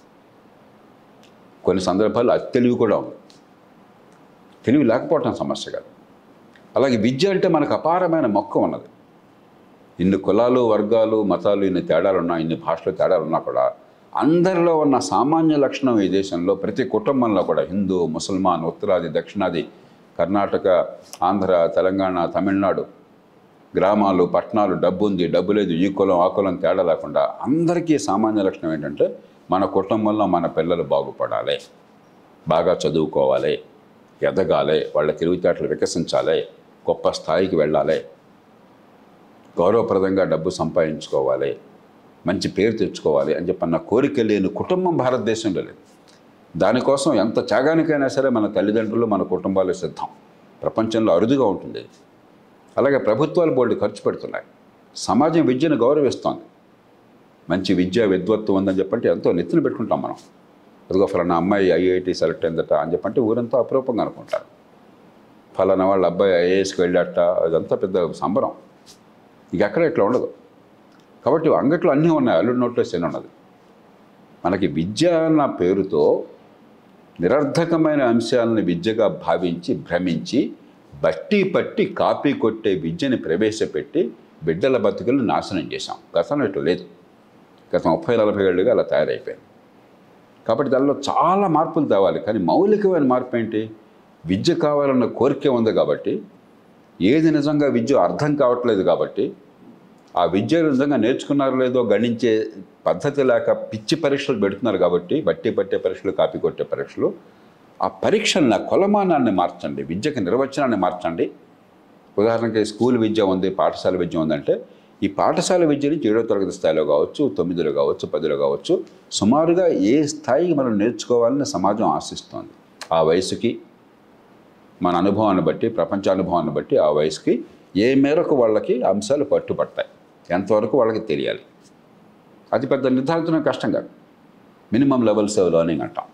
కొన్ని సందర్భాల్లో అతి తెలివి కూడా ఉంది. తెలివి లేకపోవటం సమస్య కాదు. అలాగే విద్య అంటే మనకు అపారమైన మక్కువ ఉన్నది. ఇన్ని కులాలు, వర్గాలు, మతాలు, ఇన్ని తేడాలు ఉన్నా, ఇన్ని భాషలు తేడాలు ఉన్నా కూడా అందరిలో ఉన్న సామాన్య లక్షణం ఈ దేశంలో ప్రతి కుటుంబంలో కూడా హిందూ, ముసల్మాన్, ఉత్తరాది, దక్షిణాది, కర్ణాటక, ఆంధ్ర, తెలంగాణ, తమిళనాడు, గ్రామాలు, పట్టణాలు, డబ్బు ఉంది, డబ్బు లేదు, ఈ కులం ఆ కులం తేడా లేకుండా అందరికీ సామాన్య లక్షణం ఏంటంటే మన కుటుంబంలో మన పిల్లలు బాగుపడాలి, బాగా చదువుకోవాలి, ఎదగాలి, వాళ్ళ తెలివితేటలు వికసించాలి, గొప్ప స్థాయికి వెళ్ళాలి, గౌరవప్రదంగా డబ్బు సంపాదించుకోవాలి, మంచి పేరు తెచ్చుకోవాలి అని చెప్పన్న కోరిక లేని కుటుంబం భారతదేశంలో లేదు. దానికోసం ఎంత త్యాగానికైనా సరే మన తల్లిదండ్రులు, మన కుటుంబాలు సిద్ధం. ప్రపంచంలో అరుదుగా ఉంటుంది. అలాగే ప్రభుత్వాలు బోర్డు ఖర్చు పెడుతున్నాయి. సమాజం విద్యను గౌరవిస్తోంది. మంచి విద్య, విద్వత్వం ఉందని చెప్పంటే ఎంతో నెత్తిన పెట్టుకుంటాం మనం. అదిగో ఫలానా అమ్మాయి ఐఐటి సెలెక్ట్ అయిందట అని చెప్పంటే ఊరంతా అపరూపంగా అనుకుంటారు. ఫలానా వాళ్ళ అబ్బాయి ఐఏఎస్కి వెళ్ళాట, అదంతా పెద్ద సంబరం. ఇక ఎక్కడ ఇట్లా ఉండదు. కాబట్టి అంగట్లో అన్నీ ఉన్నాయి, అల్లుడి నోట్లో శని ఉన్నది. మనకి విద్య అన్న పేరుతో నిరర్ధకమైన అంశాలను విద్యగా భావించి భ్రమించి బట్టి పట్టి కాపీ కొట్టే విద్యని ప్రవేశపెట్టి బిడ్డల బతుకులు నాశనం చేశాం. గతంలో ఇట్లా లేదు. గత ముప్పై నలభై ఏళ్ళుగా అలా తయారైపోయింది. కాబట్టి దానిలో చాలా మార్పులు తేవాలి. కానీ మౌలికమైన మార్పు ఏంటి? విద్య కావాలన్న కోరిక ఉంది కాబట్టి, ఏది నిజంగా విద్య అర్థం కావట్లేదు కాబట్టి, ఆ విద్య నిజంగా నేర్చుకున్నారో లేదో గణించే పద్ధతి లేక పిచ్చి పరీక్షలు పెడుతున్నారు కాబట్టి, బట్టి పట్టే పరీక్షలు, కాపీ కొట్టే పరీక్షలు. ఆ పరీక్షల కొలమానాన్ని మార్చండి, విద్యకి నిర్వచనాన్ని మార్చండి. ఉదాహరణకి స్కూల్ విద్య ఉంది, పాఠశాల విద్య ఉందంటే ఈ పాఠశాల విద్య నుంచి ఏడో తరగతి స్థాయిలో కావచ్చు, తొమ్మిదిలో కావచ్చు, పదిలో కావచ్చు, సుమారుగా ఏ స్థాయికి మనం నేర్చుకోవాలని సమాజం ఆశిస్తోంది. ఆ వయసుకి, మన అనుభవాన్ని బట్టి, ప్రపంచ అనుభవాన్ని బట్టి ఆ వయసుకి ఏ మేరకు వాళ్ళకి అంశాలు పట్టుపడతాయి, ఎంతవరకు వాళ్ళకి తెలియాలి. అది పెద్ద నిర్ధారించడం కష్టం కాదు. మినిమం లెవెల్స్ ఆఫ్ లెర్నింగ్ అంటాం.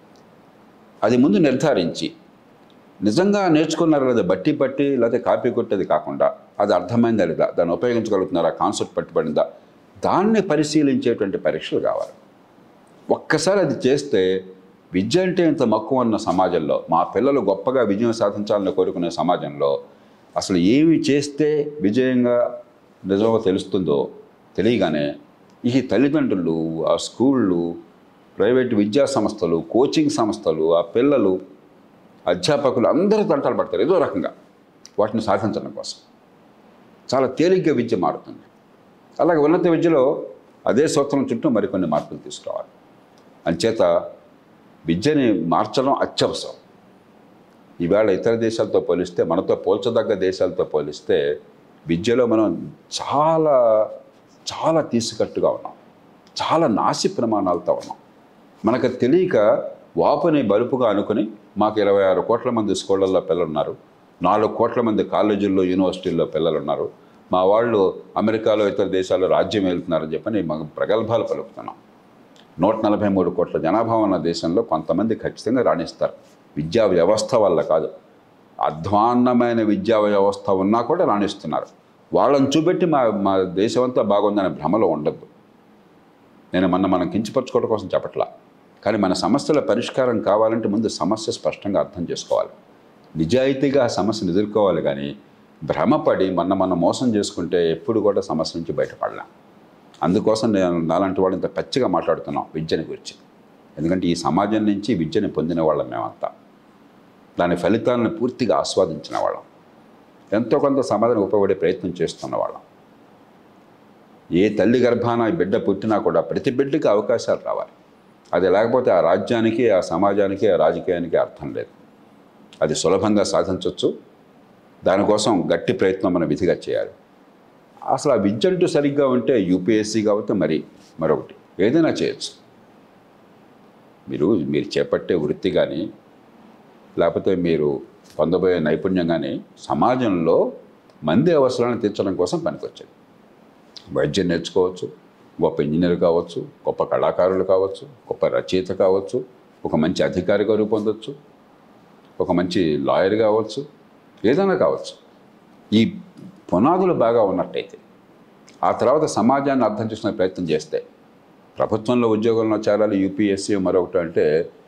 అది ముందు నిర్ధారించి నిజంగా నేర్చుకున్నారా లేదా బట్టి పట్టి లేకపోతే కాపీ కొట్టేది కాకుండా అది అర్థమైందా లేదా, దాన్ని ఉపయోగించగలుగుతున్నారా, కాన్సెప్ట్ పట్టుబడిందా, దాన్ని పరిశీలించేటువంటి పరీక్షలు కావాలి. ఒక్కసారి అది చేస్తే విద్య అంటే ఇంత మక్కువ ఉన్న సమాజంలో, మా పిల్లలు గొప్పగా విజయం సాధించాలని కోరుకునే సమాజంలో అసలు ఏమి చేస్తే విజయంగా నిజంగా తెలుస్తుందో తెలియగానే ఈ తల్లిదండ్రులు, ఆ స్కూళ్ళు, ప్రైవేటు విద్యా సంస్థలు, కోచింగ్ సంస్థలు, ఆ పిల్లలు, అధ్యాపకులు అందరూ తంటాలు పడతారు ఏదో రకంగా వాటిని సాధించడం కోసం. చాలా తేలిగ్గా విద్య మారుతుంది. అలాగే ఉన్నత విద్యలో అదే సూత్రం చుట్టూ మరికొన్ని మార్పులు తీసుకురావాలి. అంచేత విద్యని మార్చడం అత్యవసరం. ఈవేళ ఇతర దేశాలతో పోలిస్తే, మనతో పోల్చదగ్గ దేశాలతో పోలిస్తే విద్యలో మనం చాలా చాలా తీసుకట్టుగా ఉన్నాం, చాలా నాసి ప్రమాణాలతో ఉన్నాం. మనకు తెలియక వాపుని బలుపుగా అనుకుని మాకు ఇరవై ఆరు కోట్ల మంది స్కూళ్ళల్లో పిల్లలు ఉన్నారు, నాలుగు కోట్ల మంది కాలేజీల్లో, యూనివర్సిటీల్లో పిల్లలు ఉన్నారు, మా వాళ్ళు అమెరికాలో ఇతర దేశాల్లో రాజ్యం వెళ్తున్నారని చెప్పని మాకు ప్రగల్భాలు పలుకుతున్నాం. నూట నలభై మూడు కోట్ల జనాభా ఉన్న దేశంలో కొంతమంది ఖచ్చితంగా రాణిస్తారు. విద్యా వ్యవస్థ వల్ల కాదు, అధ్వాన్నమైన విద్యా వ్యవస్థ ఉన్నా కూడా రాణిస్తున్నారు. వాళ్ళని చూపెట్టి మా మా దేశం అంతా బాగుందనే భ్రమలో ఉండద్దు. నేను మొన్న మనం కించపరచుకోవడం కోసం చెప్పట్లా. కానీ మన సమస్యల పరిష్కారం కావాలంటే ముందు సమస్య స్పష్టంగా అర్థం చేసుకోవాలి, నిజాయితీగా ఆ సమస్యను ఎదుర్కోవాలి. కానీ భ్రమపడి మొన్న మనం మోసం చేసుకుంటే ఎప్పుడు కూడా సమస్య నుంచి బయటపడలేం. అందుకోసం నేను నాలాంటి వాళ్ళు ఇంత పచ్చిగా మాట్లాడుతున్నాం విద్యని గురించి. ఎందుకంటే ఈ సమాజం నుంచి విద్యని పొందిన వాళ్ళం మేమంతా, దాని ఫలితాలను పూర్తిగా ఆస్వాదించిన వాళ్ళం, ఎంతో కొంత సమాజానికి ఉపయోగపడే ప్రయత్నం చేస్తున్న వాళ్ళం. ఏ తల్లి గర్భాన బిడ్డ పుట్టినా కూడా ప్రతి బిడ్డకి అవకాశాలు రావాలి. అది లేకపోతే ఆ రాజ్యానికి, ఆ సమాజానికి, ఆ రాజకీయానికి అర్థం లేదు. అది సులభంగా సాధించవచ్చు. దానికోసం గట్టి ప్రయత్నం మనం విధిగా చేయాలి. అసలు ఆ విద్య అంటూ సరిగ్గా ఉంటే యూపీఎస్సీ కాబట్టి మరి మరొకటి ఏదైనా చేయొచ్చు. మీరు మీరు చేపట్టే వృత్తి కానీ లేకపోతే మీరు పొందబోయే నైపుణ్యం కానీ సమాజంలో మంది అవసరాలను తీర్చడం కోసం పనికొచ్చేది. వైద్యం నేర్చుకోవచ్చు, గొప్ప ఇంజనీర్ కావచ్చు, గొప్ప కళాకారులు కావచ్చు, గొప్ప రచయిత కావచ్చు, ఒక మంచి అధికారిగా రూపొందొచ్చు, ఒక మంచి లాయర్ కావచ్చు, ఏదైనా కావచ్చు. ఈ పునాదులు బాగా ఉన్నట్టయితే ఆ తర్వాత సమాజాన్ని అర్థం చేసుకునే ప్రయత్నం చేస్తే ప్రభుత్వంలో ఉద్యోగంలో చేరాలి యూపీఎస్సీ మరొకటి అంటే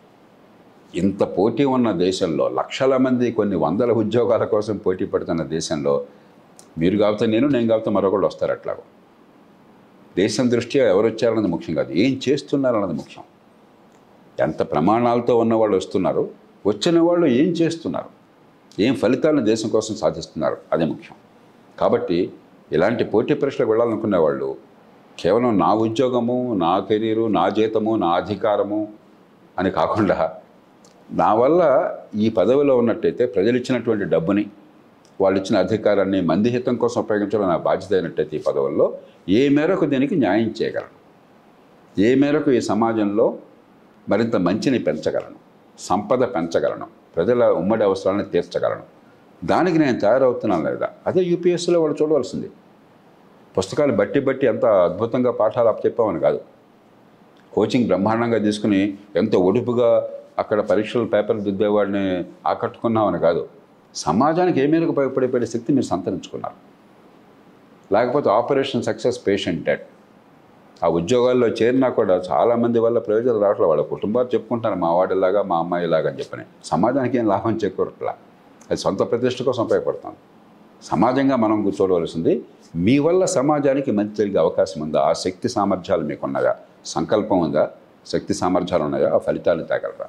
ఇంత పోటీ ఉన్న దేశంలో లక్షల మంది కొన్ని వందల ఉద్యోగాల కోసం పోటీ పడుతున్న దేశంలో మీరు కాకపోతే నేను నేను కాకపోతే మరొకళ్ళు వస్తారు. అట్లాగో దేశం దృష్ట్యా ఎవరు వచ్చారన్నది ముఖ్యం కాదు, ఏం చేస్తున్నారు అన్నది ముఖ్యం. ఎంత ప్రమాణాలతో ఉన్నవాళ్ళు వస్తున్నారు, వచ్చిన వాళ్ళు ఏం చేస్తున్నారు, ఏం ఫలితాలను దేశం కోసం సాధిస్తున్నారు, అదే ముఖ్యం. కాబట్టి ఇలాంటి పోటీ పరీక్షలకు వెళ్ళాలనుకునే వాళ్ళు కేవలం నా ఉద్యోగము, నా కెరీరు, నా జీతము, నా అధికారము అని కాకుండా నా వల్ల ఈ పదవిలో ఉన్నట్టయితే ప్రజలు ఇచ్చినటువంటి డబ్బుని, వాళ్ళు ఇచ్చిన అధికారాన్ని మంది హితం కోసం ఉపయోగించడం నా బాధ్యత అయినట్టయితే ఈ పదవుల్లో ఏ మేరకు దీనికి న్యాయం చేయగలను, ఏ మేరకు ఈ సమాజంలో మరింత మంచిని పెంచగలను, సంపద పెంచగలను, ప్రజల ఉమ్మడి అవసరాలను తీర్చగలను, దానికి నేను తయారవుతున్నాను లేదా, అదే యూపీఎస్సీలో వాళ్ళు చూడవలసింది. పుస్తకాలు బట్టి బట్టి ఎంత అద్భుతంగా పాఠాలు అప్పచెప్పామని కాదు, కోచింగ్ బ్రహ్మాండంగా తీసుకుని ఎంతో ఒడుపుగా అక్కడ పరీక్షలు పేపర్లు దిద్దేవాడిని ఆకట్టుకున్నామని కాదు, సమాజానికి ఏ మేరకు ఉపయోగపడే శక్తి మీరు సంతరించుకున్నారు. లేకపోతే ఆపరేషన్ సక్సెస్ పేషెంట్ డెడ్. ఆ ఉద్యోగాల్లో చేరినా కూడా చాలామంది వల్ల ప్రయోజనాలు రావట్లేదు. వాళ్ళ కుటుంబాలు చెప్పుకుంటారు మా వాడిలాగా మా అమ్మాయిలాగా అని చెప్పని. సమాజానికి ఏం లాభం చేకూరట్లా, అది సొంత ప్రతిష్ట కోసం ఉపయోగపడుతుంది. సమాజంగా మనం కూర్చోవలసింది మీ వల్ల సమాజానికి మంచి జరిగే అవకాశం ఉందా, ఆ శక్తి సామర్థ్యాలు మీకున్నాయా, సంకల్పం ఉందా, శక్తి సామర్థ్యాలు ఉన్నాయా, ఆ ఫలితాలు తేగలరా.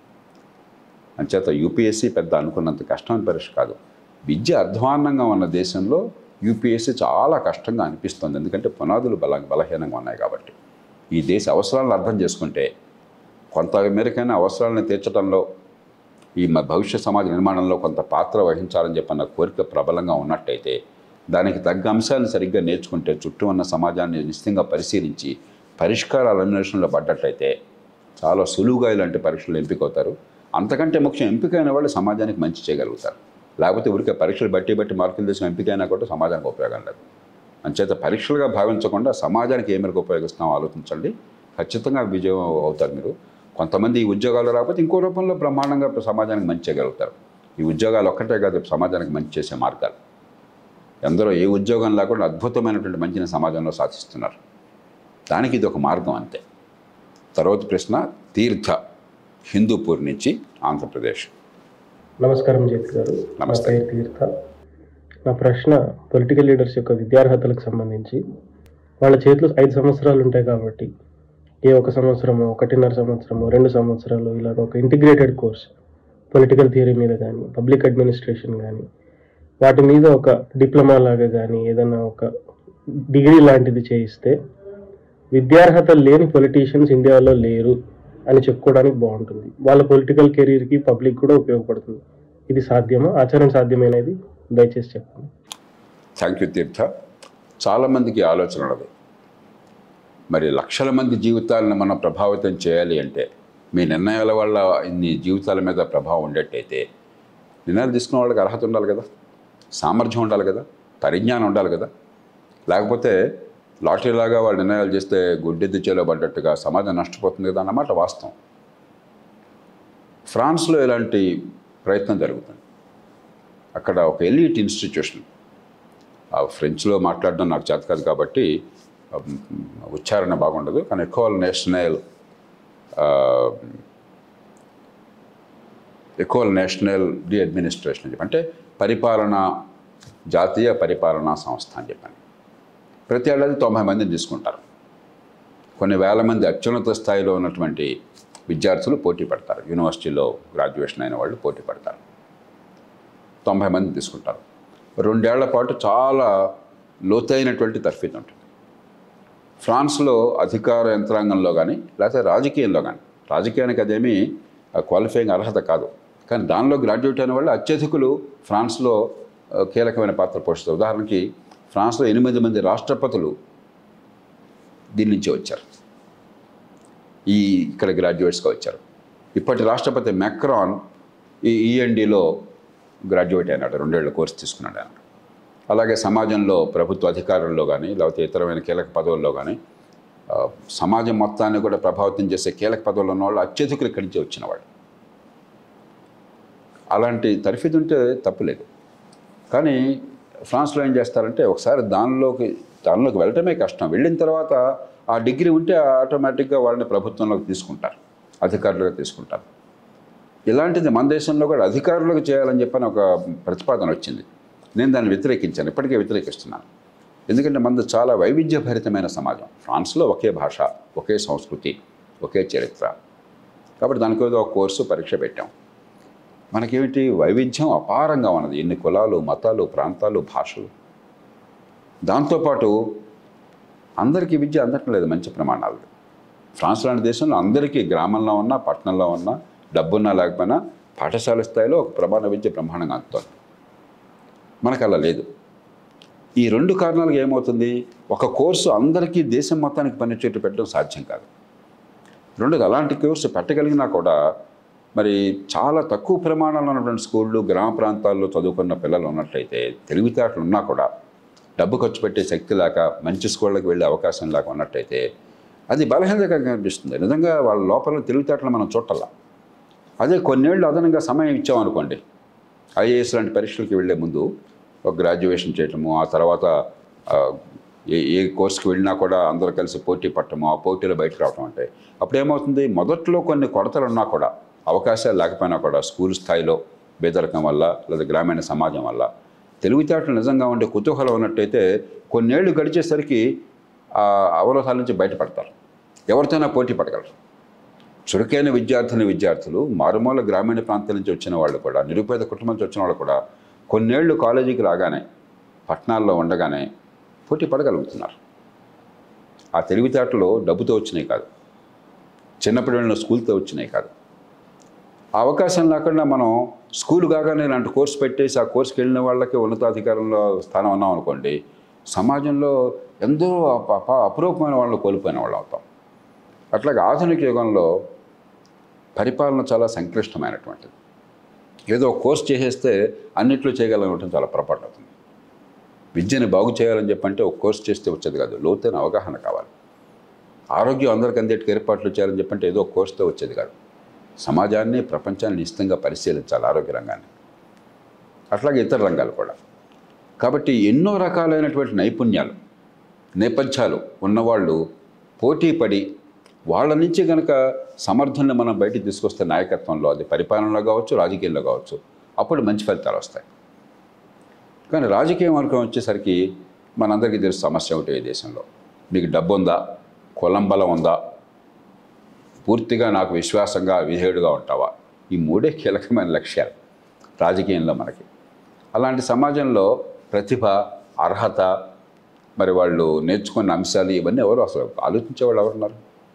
అంచేత యూపీఎస్సీ పెద్ద అనుకున్నంత కష్టమైన పరీక్ష కాదు. విద్య అధ్వాన్నంగా ఉన్న దేశంలో యూపీఎస్సీ చాలా కష్టంగా అనిపిస్తుంది, ఎందుకంటే పునాదులు బల బలహీనంగా ఉన్నాయి కాబట్టి. ఈ దేశ అవసరాలను అర్థం చేసుకుంటే కొంత మేరకైనా అవసరాలను తీర్చడంలో, ఈ భవిష్య సమాజ నిర్మాణంలో కొంత పాత్ర వహించాలని చెప్పన్న కోరిక ప్రబలంగా ఉన్నట్టయితే, దానికి తగ్గ అంశాలను సరిగ్గా నేర్చుకుంటే, చుట్టూ ఉన్న సమాజాన్ని నిశ్చితంగా పరిశీలించి పరిష్కారాల అన్వేషణలో పడ్డట్టయితే చాలా సులువుగా ఇలాంటి పరీక్షలు ఎంపికవుతారు. అంతకంటే ముఖ్యం ఎంపికైన వాళ్ళు సమాజానికి మంచి చేయగలుగుతారు. లేకపోతే ఊరికే పరీక్షలు బట్టి బట్టి మార్కులు తెచ్చిన ఎంపికైనా కూడా సమాజానికి ఉపయోగం లేదు. అంచేత పరీక్షలుగా భావించకుండా సమాజానికి ఏ మేరకు ఉపయోగిస్తామో ఆలోచించండి, ఖచ్చితంగా విజయం అవుతారు మీరు. కొంతమంది ఈ ఉద్యోగాలు రాకపోతే ఇంకో రూపంలో బ్రహ్మాండంగా సమాజానికి మంచి చేయగలుగుతారు. ఈ ఉద్యోగాలు ఒక్కటే కాదు సమాజానికి మంచి చేసే మార్గాలు. ఎందరో ఏ ఉద్యోగం లేకుండా అద్భుతమైనటువంటి మంచిని సమాజంలో సాధిస్తున్నారు. దానికి ఇది ఒక మార్గం అంతే. తర్వాత ప్రశ్న తీర్థ, హిందూపూర్ నుంచి, ఆంధ్రప్రదేశ్. నమస్కారం జేపీ గారు. నమస్తే. నా పేరు తీర్థ. నా ప్రశ్న పొలిటికల్ లీడర్స్ యొక్క విద్యార్హతలకు సంబంధించి. వాళ్ళ చేతిలో ఐదు సంవత్సరాలు ఉంటాయి కాబట్టి ఏ ఒక సంవత్సరము, ఒకటిన్నర సంవత్సరము, రెండు సంవత్సరాలు ఇలాగ ఒక ఇంటిగ్రేటెడ్ కోర్స్ పొలిటికల్ థియరీ మీద కానీ, పబ్లిక్ అడ్మినిస్ట్రేషన్ కానీ, వాటి మీద ఒక డిప్లొమా లాగా కానీ ఏదైనా ఒక డిగ్రీ లాంటిది చేయిస్తే విద్యార్హతలు లేని పొలిటీషియన్స్ ఇండియాలో లేరు అని చెప్పుకోవడానికి బాగుంటుంది. వాళ్ళ పొలిటికల్ కెరీర్కి, పబ్లిక్ కూడా ఉపయోగపడుతుంది. ఇది సాధ్యమా, ఆచరణ సాధ్యమైనది? దయచేసి చెప్పండి. థ్యాంక్ యూ తీర్థ. చాలామందికి ఆలోచన ఉన్నది, మరి లక్షల మంది జీవితాలను మనం ప్రభావితం చేయాలి అంటే మీ నిర్ణయాల వల్ల ఇన్ని జీవితాల మీద ప్రభావం ఉండేట్టయితే నిర్ణయాలు తీసుకున్న వాళ్ళకి అర్హత ఉండాలి కదా, సామర్థ్యం ఉండాలి కదా, పరిజ్ఞానం ఉండాలి కదా. లేకపోతే లాటరీలాగా వాళ్ళు నిర్ణయాలు చేస్తే గుడ్డెద్దు చేలో పడ్డట్టుగా సమాజం నష్టపోతుంది కదా అన్నమాట వాస్తవం. ఫ్రాన్స్లో ఇలాంటి ప్రయత్నం జరుగుతుంది. అక్కడ ఒక ఎలీట్ ఇన్స్టిట్యూషన్, ఆ ఫ్రెంచ్లో మాట్లాడడం నాకు చేత కాదు కాబట్టి ఉచ్చారణ బాగుండదు, కానీ Ecole Nationale Ecole Nationale d' administration అని చెప్పి, అంటే పరిపాలన, జాతీయ పరిపాలనా సంస్థ అని చెప్పాను. ప్రతి ఏడాది తొంభై మందిని తీసుకుంటారు. కొన్ని వేల మంది అత్యున్నత స్థాయిలో ఉన్నటువంటి విద్యార్థులు పోటీ పడతారు. యూనివర్సిటీలో గ్రాడ్యుయేషన్ అయిన వాళ్ళు పోటీ పడతారు. తొంభై మంది తీసుకుంటారు. రెండేళ్ల పాటు చాలా లోతైనటువంటి తర్ఫీదు ఉంటుంది. ఫ్రాన్స్లో అధికార యంత్రాంగంలో కానీ లేకపోతే రాజకీయంలో కానీ, రాజకీయానికి అదేమీ క్వాలిఫైయింగ్ అర్హత కాదు, కానీ దానిలో గ్రాడ్యుయేట్ అయిన వాళ్ళు అత్యధికులు ఫ్రాన్స్లో ఆ, కీలకమైన పాత్ర పోషిస్తారు. ఉదాహరణకి ఫ్రాన్స్లో ఎనిమిది మంది రాష్ట్రపతులు దీని నుంచి వచ్చారు, ఈ ఇక్కడ గ్రాడ్యుయేట్స్గా వచ్చారు. ఇప్పటి రాష్ట్రపతి మెక్రాన్ ఈ ఈఎన్డీలో గ్రాడ్యుయేట్ అయినాడు, రెండేళ్ల కోర్సు తీసుకున్నాడు ఆయన. అలాగే సమాజంలో ప్రభుత్వ అధికారుల్లో కానీ లేకపోతే ఇతరమైన కీలక పదవుల్లో కానీ సమాజం మొత్తాన్ని కూడా ప్రభావితం చేసే కీలక పదవుల్లో ఉన్న వాళ్ళు అత్యధికులు ఇక్కడి నుంచి వచ్చిన వాళ్ళు. అలాంటి తరఫీదు ఉంటే తప్పులేదు. కానీ ఫ్రాన్స్లో ఏం చేస్తారంటే ఒకసారి దానిలోకి దానిలోకి వెళ్ళటమే కష్టం. వెళ్ళిన తర్వాత ఆ డిగ్రీ ఉంటే ఆటోమేటిక్గా వాళ్ళని ప్రభుత్వంలోకి తీసుకుంటారు, అధికారులుగా తీసుకుంటారు. ఇలాంటిది మన దేశంలో కూడా అధికారులకు చేయాలని చెప్పని ఒక ప్రతిపాదన వచ్చింది. నేను దాన్ని వ్యతిరేకించాను, ఇప్పటికే వ్యతిరేకిస్తున్నాను. ఎందుకంటే మనది చాలా వైవిధ్యభరితమైన సమాజం. ఫ్రాన్స్లో ఒకే భాష, ఒకే సంస్కృతి, ఒకే చరిత్ర. కాబట్టి దానికి ఏదో ఒక కోర్సు పరీక్ష పెట్టాం. మనకేమిటి వైవిధ్యం అపారంగా ఉన్నది, ఎన్ని కులాలు, మతాలు, ప్రాంతాలు, భాషలు. దాంతోపాటు అందరికీ విద్య అందటం లేదు మంచి ప్రమాణాలు. ఫ్రాన్స్ లాంటి దేశంలో అందరికీ గ్రామంలో ఉన్నా పట్టణంలో ఉన్నా డబ్బున్నా లేకపోయినా పాఠశాల స్థాయిలో ఒక ప్రమాణ విద్య బ్రహ్మాండంగా అందుతోంది. మనకు అలా లేదు. ఈ రెండు కారణాలకు ఏమవుతుంది, ఒక కోర్సు అందరికీ దేశం మొత్తానికి పనిచేట్టు పెట్టడం సాధ్యం కాదు. రెండోది, అలాంటి కోర్సు పెట్టగలిగినా కూడా మరి చాలా తక్కువ ప్రమాణంలో ఉన్నటువంటి స్కూళ్ళు గ్రామ ప్రాంతాల్లో చదువుకున్న పిల్లలు ఉన్నట్లయితే, తెలివితేటలు ఉన్నా కూడా డబ్బు ఖర్చు పెట్టే శక్తి లేక మంచి స్కూళ్ళకి వెళ్ళే అవకాశం లేక ఉన్నట్టయితే అది బలహీనతగా కనిపిస్తుంది. నిజంగా వాళ్ళ లోపల తెలివితేటలు మనం చూడాల. అదే కొన్నేళ్ళు అదనంగా సమయం ఇచ్చామనుకోండి, ఐఏఎస్ లాంటి పరీక్షలకి వెళ్ళే ముందు ఒక గ్రాడ్యుయేషన్ చేయటము, ఆ తర్వాత ఏ ఏ కోర్సుకి వెళ్ళినా కూడా అందరూ కలిసి పోటీ పట్టము, ఆ పోటీలో బయటకు రావటం అంటే అప్పుడు ఏమవుతుంది, మొదట్లో కొన్ని కొరతలు ఉన్నా కూడా అవకాశాలు లేకపోయినా కూడా స్కూల్ స్థాయిలో బేదరికం వల్ల లేదా గ్రామీణ సమాజం వల్ల తెలివితేటలు నిజంగా ఉండే కుతూహలం ఉన్నట్టయితే కొన్నేళ్ళు గడిచేసరికి ఆ అవరోధాల నుంచి బయటపడతారు, ఎవరితోనైనా పోటీ పడగలరు. చురుకైన విద్యార్థిని విద్యార్థులు మారుమూల గ్రామీణ ప్రాంతాల నుంచి వచ్చిన వాళ్ళు కూడా, నిరుపేద కుటుంబం నుంచి వచ్చిన వాళ్ళు కూడా కొన్నేళ్ళు కాలేజీకి రాగానే పట్టణాల్లో ఉండగానే పోటీ పడగలుగుతున్నారు. ఆ తెలివితేటలు డబ్బుతో వచ్చినాయి కాదు, చిన్నప్పుడు వెళ్ళిన స్కూల్తో వచ్చినాయి కాదు. ఆ అవకాశం లేకుండా మనం స్కూల్ కాగానే ఇలాంటి కోర్సు పెట్టేసి ఆ కోర్సుకి వెళ్ళిన వాళ్ళకి ఉన్నతాధికారంలో స్థానం ఉన్నాం అనుకోండి, సమాజంలో ఎంతో అపురూపమైన వాళ్ళని కోల్పోయిన వాళ్ళు అవుతాం. అట్లాగే ఆధునిక యుగంలో పరిపాలన చాలా సంక్లిష్టమైనటువంటిది. ఏదో కోర్స్ చేసేస్తే అన్నిట్లో చేయగలగడం చాలా పొరపాటు అవుతుంది. విద్యను బాగు చేయాలని చెప్పంటే ఒక కోర్స్ చేస్తే వచ్చేది కాదు, లోతైన అవగాహన కావాలి. ఆరోగ్యం అందరికీ అందేటికి ఏర్పాట్లు చేయాలని చెప్పంటే ఏదో ఒక కోర్సుతో వచ్చేది కాదు. సమాజాన్ని, ప్రపంచాన్ని నిశ్చితంగా పరిశీలించాలి, ఆరోగ్య రంగాన్ని, అట్లాగే ఇతర రంగాలు కూడా. కాబట్టి ఎన్నో రకాలైనటువంటి నైపుణ్యాలు, నేపథ్యాలు ఉన్నవాళ్ళు పోటీ పడి వాళ్ళ నుంచి కనుక సమర్థుల్ని మనం బయటికి తీసుకొస్తే నాయకత్వంలో, అది పరిపాలనలో కావచ్చు, రాజకీయాల్లో కావచ్చు, అప్పుడు మంచి ఫలితాలు వస్తాయి. కానీ రాజకీయం వర్గం వచ్చేసరికి మనందరికీ తెలుసు సమస్య ఒకటి, ఈ దేశంలో మీకు డబ్బు ఉందా, కులం బలం ఉందా, పూర్తిగా నాకు విశ్వాసంగా విధేయుడుగా ఉంటావా, ఈ మూడే కీలకమైన లక్ష్యాలు రాజకీయంలో మనకి. అలాంటి సమాజంలో ప్రతిభ, అర్హత, మరి వాళ్ళు నేర్చుకున్న అంశాలు ఇవన్నీ ఎవరు అసలు ఆలోచించేవాళ్ళు ఎవరున్నారు?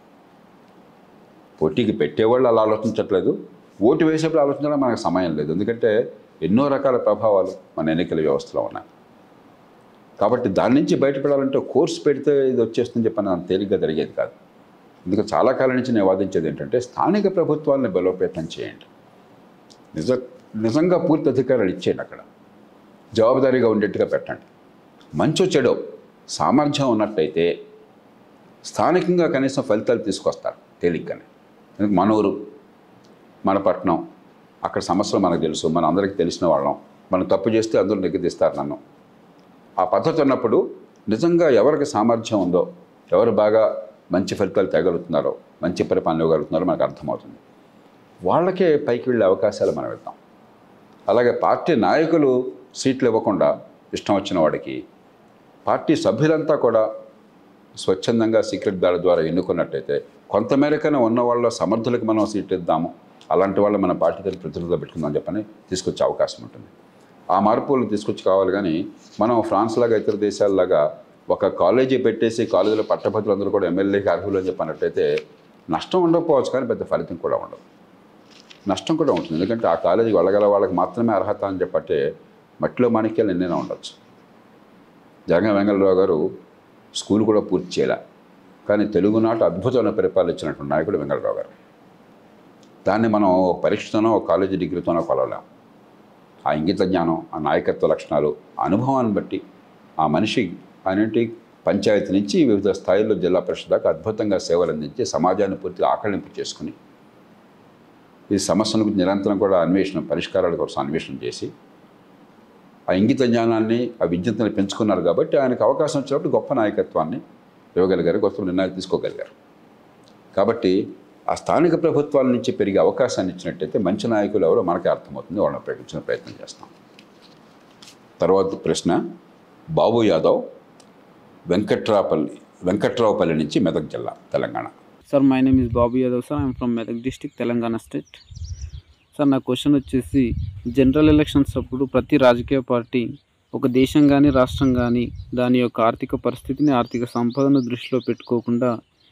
పోటీకి పెట్టేవాళ్ళు అలా ఆలోచించట్లేదు, ఓటు వేసేప్పుడు ఆలోచించడం మనకు సమయం లేదు. ఎందుకంటే ఎన్నో రకాల ప్రభావాలు మన ఎన్నికల వ్యవస్థలో ఉన్నాయి. కాబట్టి దాని నుంచి బయటపడాలంటే కోర్సు పెడితే ఇది వచ్చేస్తుందని చెప్పని అంత తేలిగ్గా జరిగేది కాదు. అందుకే చాలా కాలం నుంచి నేను వాదించేది ఏంటంటే స్థానిక ప్రభుత్వాలను బలోపేతం చేయండి, నిజ నిజంగా పూర్తి అధికారాలు ఇచ్చేయండి, అక్కడ జవాబుదారీగా ఉండేట్టుగా పెట్టండి. మంచో చెడో సామర్థ్యం ఉన్నట్టయితే స్థానికంగా కనీసం ఫలితాలు తీసుకొస్తారు తేలిగ్గానే. మన ఊరు, మన పట్టణం, అక్కడ సమస్యలు మనకు తెలుసు, మన అందరికీ తెలిసిన వాళ్ళం, మనం తప్పు చేస్తే అందరూ నిగదిస్తారు నన్ను. ఆ పద్ధతి ఉన్నప్పుడు నిజంగా ఎవరికి సామర్థ్యం ఉందో, ఎవరు బాగా మంచి ఫలితాలు తేగలుగుతున్నారో, మంచి పరిపాలన ఇవ్వగలుగుతున్నారో మనకు అర్థమవుతుంది. వాళ్ళకే పైకి వెళ్ళే అవకాశాలు మనం ఇద్దాం. అలాగే పార్టీ నాయకులు సీట్లు ఇవ్వకుండా ఇష్టం వచ్చిన వాడికి పార్టీ సభ్యులంతా కూడా స్వచ్ఛందంగా సీక్రెట్ బ్యాలెట్ ద్వారా ఎన్నుకున్నట్టయితే కొంతమేరకైనా ఉన్న వాళ్ళ సమర్థులకు మనం సీట్లు ఇద్దాము, అలాంటి వాళ్ళు మన పార్టీ తరఫు ప్రతినిధులుగా పెట్టుకుందాం చెప్పని తీసుకొచ్చే అవకాశం ఉంటుంది. ఆ మార్పులు తీసుకొచ్చి కావాలి. కానీ మనం ఫ్రాన్స్ లాగా ఇతర దేశాలలాగా ఒక కాలేజీ పెట్టేసి కాలేజీలో పట్టభద్రులందరూ కూడా ఎమ్మెల్యేకి అర్హులు అని చెప్పినట్టయితే నష్టం ఉండకపోవచ్చు, కానీ పెద్ద ఫలితం కూడా ఉండదు. నష్టం కూడా ఉంటుంది. ఎందుకంటే ఆ కాలేజీకి వెళ్ళగల వాళ్ళకి మాత్రమే అర్హత అని చెప్పట్టే మట్టిలో మాణిక్యాలు ఎన్నైనా ఉండొచ్చు. జగన్ వెంగళరావు గారు స్కూల్ కూడా పూర్తి చేయలే, కానీ తెలుగునాట అద్భుతమైన పరిపాలించినటువంటి నాయకుడు వెంగళరావు గారు. దాన్ని మనం ఒక పరీక్షతోనో ఒక కాలేజీ డిగ్రీతోనో కొలవలేం. ఆ ఇంగిత జ్ఞానం, ఆ నాయకత్వ లక్షణాలు, ఆ అనుభవాన్ని బట్టి ఆ మనిషి అనేటి పంచాయతీ నుంచి వివిధ స్థాయిల్లో జిల్లా పరిషత్ దాకా అద్భుతంగా సేవలు అందించి సమాజాన్ని పూర్తిగా ఆకళింపు చేసుకుని ఈ సమస్యల గురించి నిరంతరం కూడా అన్వేషణ పరిష్కారాల కోసం అన్వేషణ చేసి ఆ ఇంగిత జ్ఞానాన్ని, ఆ విజ్ఞతని పెంచుకున్నారు. కాబట్టి ఆయనకు అవకాశం వచ్చినప్పుడు గొప్ప నాయకత్వాన్ని ఇవ్వగలిగారు, గొప్ప నిర్ణయాలు తీసుకోగలిగారు. కాబట్టి ఆ స్థానిక ప్రభుత్వాల నుంచి పెరిగే అవకాశాన్ని ఇచ్చినట్టయితే మంచి నాయకులు ఎవరో మనకే అర్థమవుతుంది. వాళ్ళని ఉపయోగించిన ప్రయత్నం చేస్తాం. తర్వాత ప్రశ్న బాబు యాదవ్, వెంకట్రాపల్లి వెంకట్రావుపల్లి నుంచి మెదక్ జిల్లా, Telangana. Sir my name is Babu Yadav sir, I'm from Medak district, Telangana state. Sir నా క్వశ్చన్ వచ్చేసి, జనరల్ ఎలక్షన్స్ అప్పుడు ప్రతి రాజకీయ పార్టీ ఒక దేశం కానీ రాష్ట్రం కానీ దాని యొక్క ఆర్థిక పరిస్థితిని, ఆర్థిక సంపదను దృష్టిలో పెట్టుకోకుండా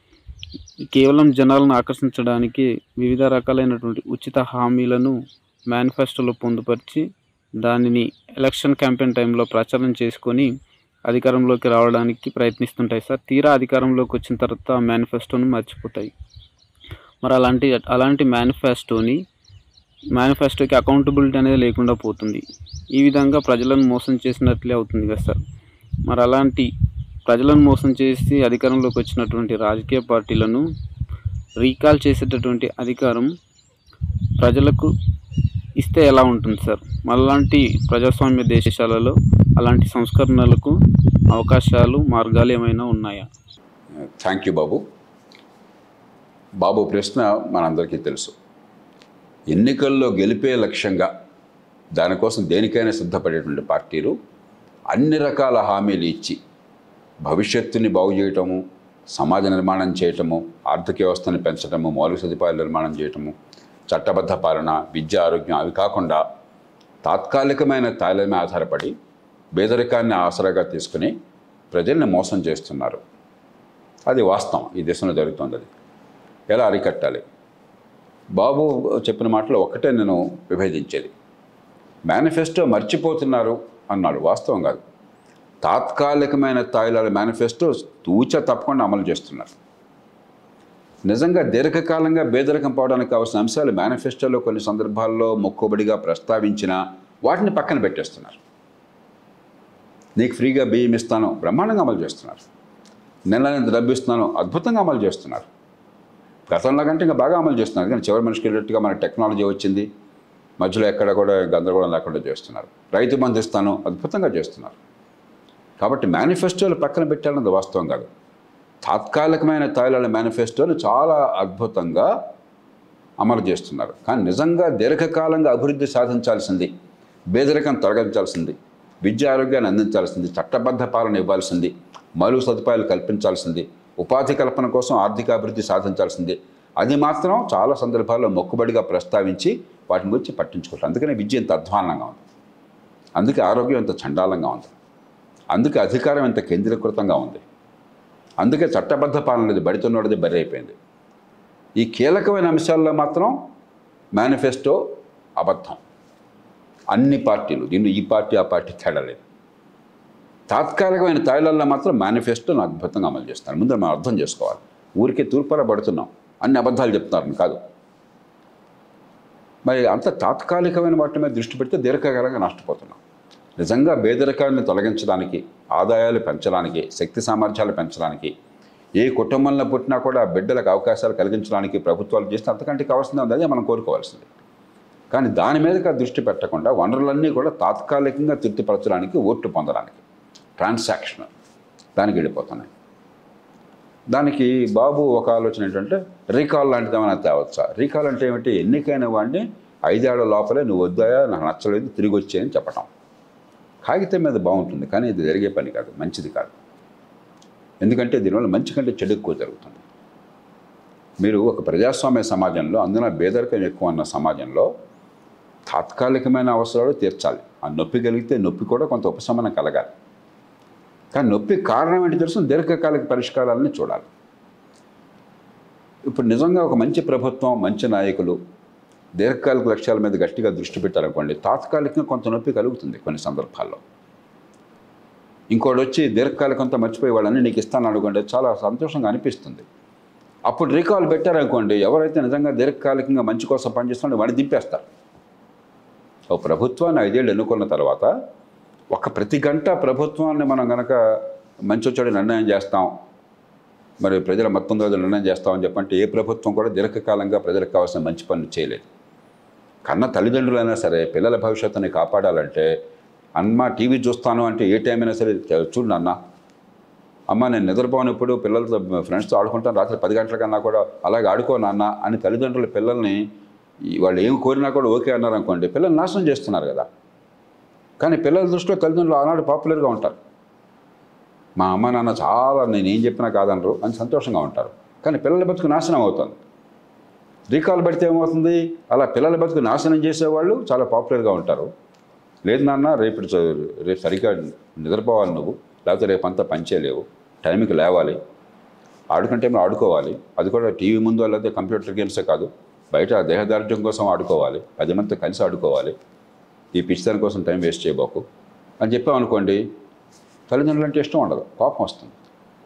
కేవలం జనాలను ఆకర్షించడానికి వివిధ రకాలైనటువంటి ఉచిత హామీలను మేనిఫెస్టోలో పొందుపరిచి దానిని ఎలక్షన్ క్యాంపెయిన్ టైంలో ప్రచారం చేసుకొని అధికారంలోకి రావడానికి ప్రయత్నిస్తుంటాయి సార్. తీరా అధికారంలోకి వచ్చిన తర్వాత మేనిఫెస్టోని మర్చిపోతాయి. మరి అలాంటి అలాంటి మేనిఫెస్టోని మేనిఫెస్టోకి అకౌంటబిలిటీ అనేది లేకుండా పోతుంది. ఈ విధంగా ప్రజలను మోసం చేసినట్లే అవుతుంది కదా సార్. మరి అలాంటి ప్రజలను మోసం చేసి అధికారంలోకి వచ్చినటువంటి రాజకీయ పార్టీలను రీకాల్ చేసేటటువంటి అధికారం ప్రజలకు ఇస్తే ఎలా ఉంటుంది సార్? అలాంటి ప్రజాస్వామ్య దేశాలలో అలాంటి సంస్కరణలకు అవకాశాలు, మార్గాలు ఏమైనా ఉన్నాయా? థ్యాంక్ యూ బాబు. బాబు ప్రశ్న మనందరికీ తెలుసు. ఎన్నికల్లో గెలిపే లక్ష్యంగా దానికోసం దేనికైనా సిద్ధపడేటువంటి పార్టీలు అన్ని రకాల హామీలు ఇచ్చి భవిష్యత్తుని బాగు చేయటము, సమాజ నిర్మాణం చేయటము, ఆర్థిక వ్యవస్థని పెంచటము, మౌలిక సదుపాయాల నిర్మాణం చేయటము, చట్టబద్ధ పాలన, విద్య, ఆరోగ్యం అవి కాకుండా తాత్కాలికమైన తాయిలమే ఆధారపడి పేదరికాన్ని ఆసరాగా తీసుకుని ప్రజల్ని మోసం చేస్తున్నారు. అది వాస్తవం, ఈ దేశంలో జరుగుతుంది. అది ఎలా అరికట్టాలి? బాబు చెప్పిన మాటలో ఒక్కటే నేను విభేదించేది. మేనిఫెస్టో మర్చిపోతున్నారు అన్నాడు. వాస్తవం కాదు. తాత్కాలికమైన తాయిలాల మేనిఫెస్టో తూచ తప్పకుండా అమలు చేస్తున్నారు. నిజంగా దీర్ఘకాలంగా పేదరికం పోవడానికి కావాల్సిన అంశాలు మేనిఫెస్టోలో కొన్ని సందర్భాల్లో మొక్కుబడిగా ప్రస్తావించినా వాటిని పక్కన పెట్టేస్తున్నారు. నీకు ఫ్రీగా బియ్యం ఇస్తాను, బ్రహ్మాండంగా అమలు చేస్తున్నారు. నెల నెల డబ్బు ఇస్తున్నాను, అద్భుతంగా అమలు చేస్తున్నారు. గతంలో కంటే ఇంకా బాగా అమలు చేస్తున్నారు. కానీ చివరి మనిషికి వెళ్ళేట్టుగా మన టెక్నాలజీ వచ్చింది, మధ్యలో ఎక్కడ కూడా గందరగోళం లేకుండా చేస్తున్నారు. రైతు బంధు ఇస్తాను, అద్భుతంగా చేస్తున్నారు. కాబట్టి మేనిఫెస్టోలు పక్కన పెట్టాలన్నది వాస్తవం కాదు. తాత్కాలికమైన తాయిలాల మేనిఫెస్టోలు చాలా అద్భుతంగా అమలు చేస్తున్నారు. కానీ నిజంగా దీర్ఘకాలంగా అభివృద్ధి సాధించాల్సింది, పేదరికం తొలగించాల్సింది, విద్య ఆరోగ్యాన్ని అందించాల్సింది, చట్టబద్ధ పాలన ఇవ్వాల్సింది, మౌలిక సదుపాయాలు కల్పించాల్సింది, ఉపాధి కల్పన కోసం ఆర్థిక అభివృద్ధి సాధించాల్సింది. అది మాత్రం చాలా సందర్భాల్లో మొక్కుబడిగా ప్రస్తావించి వాటిని గురించి పట్టించుకోవాలి. అందుకనే విద్య ఇంత అధ్వానంగా ఉంది, అందుకే ఆరోగ్యం ఇంత చండాలంగా ఉంది, అందుకే అధికారం ఇంత కేంద్రీకృతంగా ఉంది, అందుకే చట్టబద్ధ పాలన అనేది బడితున్నది బరి అయిపోయింది. ఈ కీలకమైన అంశాల్లో మాత్రం మేనిఫెస్టో అబద్ధం. అన్ని పార్టీలు, దీన్ని ఈ పార్టీ ఆ పార్టీ తేడా లేదు. తాత్కాలికమైన తాయిలాల్లో మాత్రం మేనిఫెస్టోను అద్భుతంగా అమలు చేస్తున్నారు. ముందు మనం అర్థం చేసుకోవాలి. ఊరికే తూర్పాల పడుతున్నాం, అన్ని అబద్ధాలు చెప్తున్నారని కాదు. మరి అంత తాత్కాలికమైన వాటి మీద దృష్టి పెడితే దీర్ఘకాలంగా నష్టపోతున్నాం. నిజంగా పేదరికాన్ని తొలగించడానికి, ఆదాయాలు పెంచడానికి, శక్తి సామర్థ్యాలు పెంచడానికి, ఏ కుటుంబంలో పుట్టినా కూడా బిడ్డలకు అవకాశాలు కలిగించడానికి ప్రభుత్వాలు చేస్తే అంతకంటే కావాల్సింది అదే మనం కోరుకోవాల్సింది. కానీ దాని మీదకి దృష్టి పెట్టకుండా వనరులన్నీ కూడా తాత్కాలికంగా తృప్తిపరచడానికి, ఓట్లు పొందడానికి, ట్రాన్సాక్షన్ దానికి వెళ్ళిపోతున్నాయి. దానికి బాబు ఒక ఆలోచన ఏంటంటే రీకాల్ లాంటిది ఏమైనా తేవచ్చా? రీకాల్ అంటే ఏమిటి? ఎన్నికైన వాడిని ఐదేళ్ల లోపలే నువ్వు వద్దాయా, నాకు నచ్చలేదు, తిరిగి వచ్చాయని చెప్పటం. కాగితం మీద బాగుంటుంది, కానీ ఇది జరిగే పని కాదు, మంచిది కాదు. ఎందుకంటే దీనివల్ల మంచి కంటే చెడు ఎక్కువ జరుగుతుంది. మీరు ఒక ప్రజాస్వామ్య సమాజంలో, అందున పేదరికం ఎక్కువ ఉన్న సమాజంలో తాత్కాలికమైన అవసరాలు తీర్చాలి. ఆ నొప్పి కలిగితే నొప్పి కూడా కొంత ఉపశమనం కలగాలి. కానీ నొప్పి కారణం ఏంటి తెలుసు, దీర్ఘకాలిక పరిష్కారాలని చూడాలి. ఇప్పుడు నిజంగా ఒక మంచి ప్రభుత్వం, మంచి నాయకులు దీర్ఘకాలిక లక్ష్యాల మీద గట్టిగా దృష్టి పెట్టారనుకోండి, తాత్కాలికంగా కొంత నొప్పి కలుగుతుంది కొన్ని సందర్భాల్లో. ఇంకోటి వచ్చి దీర్ఘకాలికంతో మర్చిపోయే వాళ్ళని నీకు ఇస్తాను అనుకోండి, చాలా సంతోషంగా అనిపిస్తుంది. అప్పుడు రీకాల్ పెట్టారనుకోండి, ఎవరైతే నిజంగా దీర్ఘకాలికంగా మంచి కోసం పనిచేస్తున్నారో వాడిని దింపేస్తారు. ఓ ప్రభుత్వాన్ని ఐదేళ్ళు ఎన్నుకున్న తర్వాత ఒక ప్రతి గంట ప్రభుత్వాన్ని మనం కనుక మంచి వచ్చాడు నిర్ణయం చేస్తాం, మరి ప్రజల మొత్తం రోజులు నిర్ణయం చేస్తామని చెప్పంటే ఏ ప్రభుత్వం కూడా దీర్ఘకాలంగా ప్రజలకు కావాల్సిన మంచి పనులు చేయలేదు. కన్న తల్లిదండ్రులైనా సరే పిల్లల భవిష్యత్తుని కాపాడాలంటే, అమ్మ టీవీ చూస్తాను అంటే ఏ టైం అయినా సరే చూడు నాన్న, అమ్మ నేను నిద్రపోనప్పుడు పిల్లలతో ఫ్రెండ్స్తో ఆడుకుంటాను, రాత్రి పది గంటల కన్నా కూడా అలాగే ఆడుకో నాన్న అని తల్లిదండ్రుల పిల్లల్ని వాళ్ళు ఏం కోరినా కూడా ఓకే అన్నారు అనుకోండి, పిల్లల్ని నాశనం చేస్తున్నారు కదా. కానీ పిల్లల దృష్టిలో తల్లిదండ్రులు ఆనాడు పాపులర్గా ఉంటారు. మా అమ్మ నాన్న చాలా నేను ఏం చెప్పినా కాదనరు అని సంతోషంగా ఉంటారు. కానీ పిల్లల బతుకు నాశనం అవుతుంది. రీకాల్ పెడితే ఏమవుతుంది, అలా పిల్లల బతుకు నాశనం చేసేవాళ్ళు చాలా పాపులర్గా ఉంటారు. లేదు నాన్న రేపు రేపు సరిగ్గా నిద్రపోవాలి నువ్వు, లేకపోతే రేపు అంతా పనిచేయలేవు, టైంకి లేవాలి, ఆడుకుంటే ఆడుకోవాలి, అది కూడా టీవీ ముందు లేకపోతే కంప్యూటర్ గేమ్సే కాదు, బయట దేహదార్ఢ్యం కోసం ఆడుకోవాలి, పది మందితో కలిసి ఆడుకోవాలి, ఈ పిచ్చితనం కోసం టైం వేస్ట్ చేయబోకు అని చెప్పామనుకోండి, తల్లిదండ్రులు అంటే ఇష్టం ఉండదు, కోపం వస్తుంది.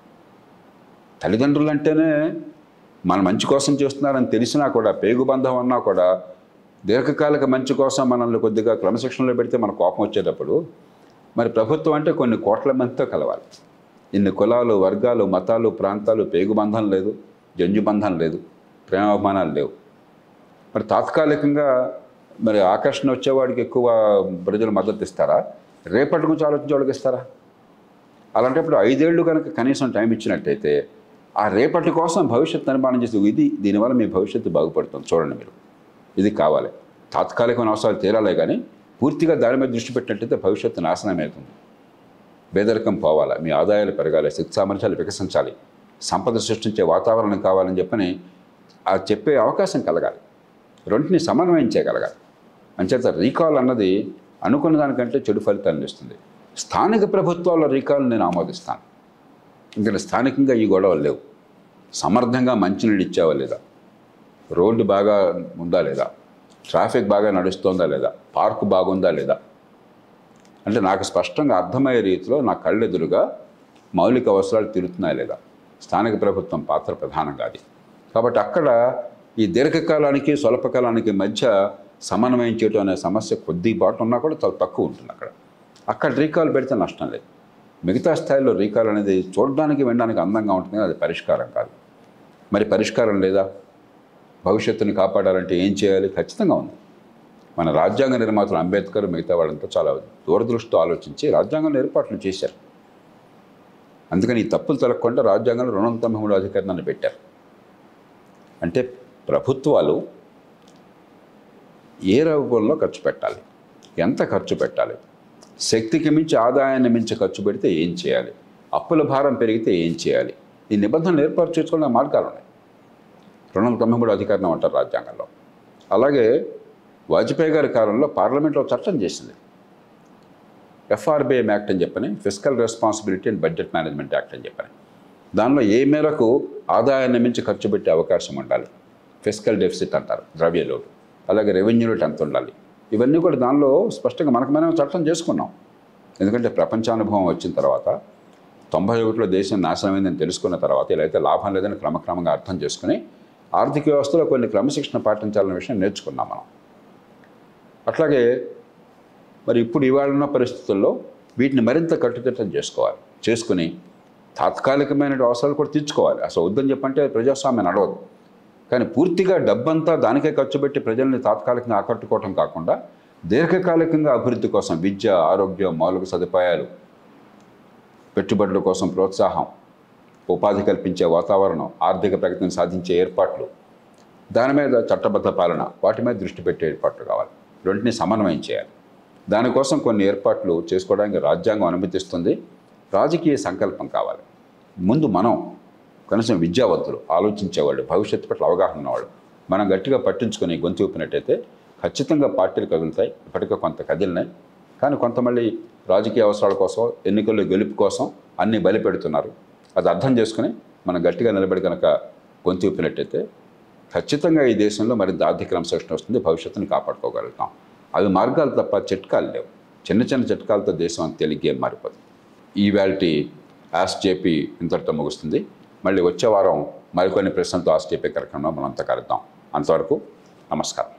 తల్లిదండ్రులు అంటేనే మన మంచి కోసం చేస్తున్నారని తెలిసినా కూడా, పేగుబంధం అన్నా కూడా దీర్ఘకాలిక మంచి కోసం మనల్ని కొద్దిగా క్రమశిక్షణలో పెడితే మన కోపం వచ్చేటప్పుడు, మరి ప్రభుత్వం అంటే కొన్ని కోట్ల మందితో కలవాలి. ఇన్ని కులాలు, వర్గాలు, మతాలు, ప్రాంతాలు, పేగుబంధం లేదు, జంజుబంధం లేదు, ప్రేమాభిమానాలు లేవు. మరి తాత్కాలికంగా మరి ఆకర్షణ వచ్చేవాడికి ఎక్కువ ప్రజలు మద్దతు ఇస్తారా, రేపటి గురించి ఆలోచించే వాళ్ళకి ఇస్తారా? అలాంటప్పుడు ఐదేళ్లు కనుక కనీసం టైం ఇచ్చినట్టయితే ఆ రేపటి కోసం భవిష్యత్తు నిర్మాణం చేసి, ఇది దీనివల్ల మీ భవిష్యత్తు బాగుపడుతుంది చూడండి మీరు, ఇది కావాలి. తాత్కాలికమైన అవసరాలు తీరాలే కానీ పూర్తిగా దాని మీద దృష్టి పెట్టినట్టయితే భవిష్యత్తు నాశనం అవుతుంది. పేదరికం పోవాలి, మీ ఆదాయాలు పెరగాలి, శక్తి సామర్థ్యాలు వికసించాలి, సంపద సృష్టించే వాతావరణం కావాలని చెప్పని ఆ చెప్పే అవకాశం కలగాలి, రెంటిని సమన్వయం చేయగలగాలి. అంచేత రీకాల్ అన్నది అనుకున్న దానికంటే చెడు ఫలితాలను ఇస్తుంది. స్థానిక ప్రభుత్వాల రీకాల్ నేను ఆమోదిస్తాను. ఇంకా స్థానికంగా ఈ గొడవలు లేవు. సమర్థంగా మంచినీళ్ళు ఇచ్చావా లేదా, రోడ్డు బాగా ఉందా లేదా, ట్రాఫిక్ బాగా నడుస్తుందా లేదా, పార్కు బాగుందా లేదా, అంటే నాకు స్పష్టంగా అర్థమయ్యే రీతిలో నా కళ్ళెదురుగా మౌలిక అవసరాలు తీరుతున్నాయా లేదా. స్థానిక ప్రభుత్వం పాత్ర ప్రధానంగా అది. కాబట్టి అక్కడ ఈ దీర్ఘకాలానికి స్వల్పకాలానికి మధ్య సమన్వయం చేయడం అనే సమస్య కొద్దిపాటు ఉన్నా కూడా చాలా తక్కువ ఉంటుంది. అక్కడ అక్కడ రీకాల్ పెడితే నష్టం లేదు. మిగతా స్థాయిలో రీకాల్ అనేది చూడడానికి వినడానికి అందంగా ఉంటుంది, అది పరిష్కారం కాదు. మరి పరిష్కారం లేదా, భవిష్యత్తుని కాపాడాలంటే ఏం చేయాలి? ఖచ్చితంగా ఉంది. మన రాజ్యాంగ నిర్మాతలు అంబేద్కర్ మిగతా వాళ్ళంతా చాలా దూరదృష్టితో ఆలోచించి రాజ్యాంగంలో ఏర్పాట్లు చేశారు. అందుకని ఈ తప్పులు తొలగకుండా రాజ్యాంగంలో రెండు వందల తొంభై మూడు అధికరణాన్ని పెట్టారు. అంటే ప్రభుత్వాలు ఏ రూపంలో ఖర్చు పెట్టాలి, ఎంత ఖర్చు పెట్టాలి, శక్తికి మించి ఆదాయాన్ని మించి ఖర్చు పెడితే ఏం చేయాలి, అప్పుల భారం పెరిగితే ఏం చేయాలి, ఈ నిబంధనలు ఏర్పాటు చేసుకునే మార్గాలు ఉన్నాయి. రెండు వందల తొంభై మూడు అధికారం అంటారు రాజ్యాంగంలో. అలాగే వాజ్పేయి గారి కాలంలో పార్లమెంట్లో చట్టం చేసింది, ఎఫ్ఆర్బిఎం యాక్ట్ అని చెప్పని, fiscal responsibility and budget management act అని చెప్పని. దానిలో ఏ మేరకు ఆదాయాన్ని మించి ఖర్చు పెట్టే అవకాశం ఉండాలి, ఫిస్కల్ డెఫిసిట్ అంటారు, ద్రవ్యలోటు, అలాగే రెవెన్యూ రేట్ ఎంత ఉండాలి, ఇవన్నీ కూడా దానిలో స్పష్టంగా మనకు మనం చట్టం చేసుకున్నాం. ఎందుకంటే ప్రపంచానుభవం వచ్చిన తర్వాత, తొంభై ఒకటిలో దేశం నాశనమైందని తెలుసుకున్న తర్వాత ఇలా అయితే లాభం లేదని క్రమక్రమంగా అర్థం చేసుకుని ఆర్థిక వ్యవస్థలో కొన్ని క్రమశిక్షణ పాటించాలనే విషయం నేర్చుకున్నాం మనం. అట్లాగే మరి ఇప్పుడు ఇవాళ ఉన్న పరిస్థితుల్లో వీటిని మరింత కట్టుదిట్టం చేసుకోవాలి, చేసుకుని తాత్కాలికమైన అవసరాలు కూడా తీర్చుకోవాలి. అసలు వద్దని చెప్పంటే ప్రజాస్వామ్యం నడవదు. కానీ పూర్తిగా డబ్బంతా దానికే ఖర్చు పెట్టి ప్రజల్ని తాత్కాలికంగా ఆకట్టుకోవటం కాకుండా దీర్ఘకాలికంగా అభివృద్ధి కోసం విద్య, ఆరోగ్యం, మౌలిక సదుపాయాలు, పెట్టుబడుల కోసం ప్రోత్సాహం, ఉపాధి కల్పించే వాతావరణం, ఆర్థిక ప్రగతిని సాధించే ఏర్పాట్లు, దాని మీద చట్టబద్ధ పాలన, వాటి మీద దృష్టి పెట్టే ఏర్పాట్లు కావాలి. రెంటిని సమన్వయం చేయాలి. దానికోసం కొన్ని ఏర్పాట్లు చేసుకోవడానికి రాజ్యాంగం అనుమతిస్తుంది. రాజకీయ సంకల్పం కావాలి. ముందు మనం కనీసం విద్యావంతులు, ఆలోచించేవాళ్ళు, భవిష్యత్తు పట్ల అవగాహన ఉన్నవాళ్ళు మనం గట్టిగా పట్టించుకొని గొంతు ఊపినట్టయితే ఖచ్చితంగా పార్టీలు కదులుతాయి. ఇప్పటికే కొంత కదిలినాయి. కానీ కొంతమంది రాజకీయ అవసరాల కోసం, ఎన్నికల్లో గెలుపు కోసం అన్నీ బలి పెడుతున్నారు. అది అర్థం చేసుకుని మనం గట్టిగా నిలబడి కనుక గొంతు ఊపినట్టయితే ఖచ్చితంగా ఈ దేశంలో మరింత ఆర్థిక క్రమశిక్షణ వస్తుంది, భవిష్యత్తుని కాపాడుకోగలుగుతాం. అవి మార్గాలు తప్ప చిట్కాలు లేవు. చిన్న చిన్న చిట్కాలతో దేశం అంత తేలిగ్గా మారిపోతుంది. ఈవేళటి ఆస్క్ జేపీ ఇంతటితో ముగుస్తుంది. మళ్ళీ వచ్చే వారం మరికొన్ని ప్రశ్నలతో ఆస్క్ జేపీ కార్యక్రమంలో మనం అంతా కలుద్దాం. అంతవరకు నమస్కారం.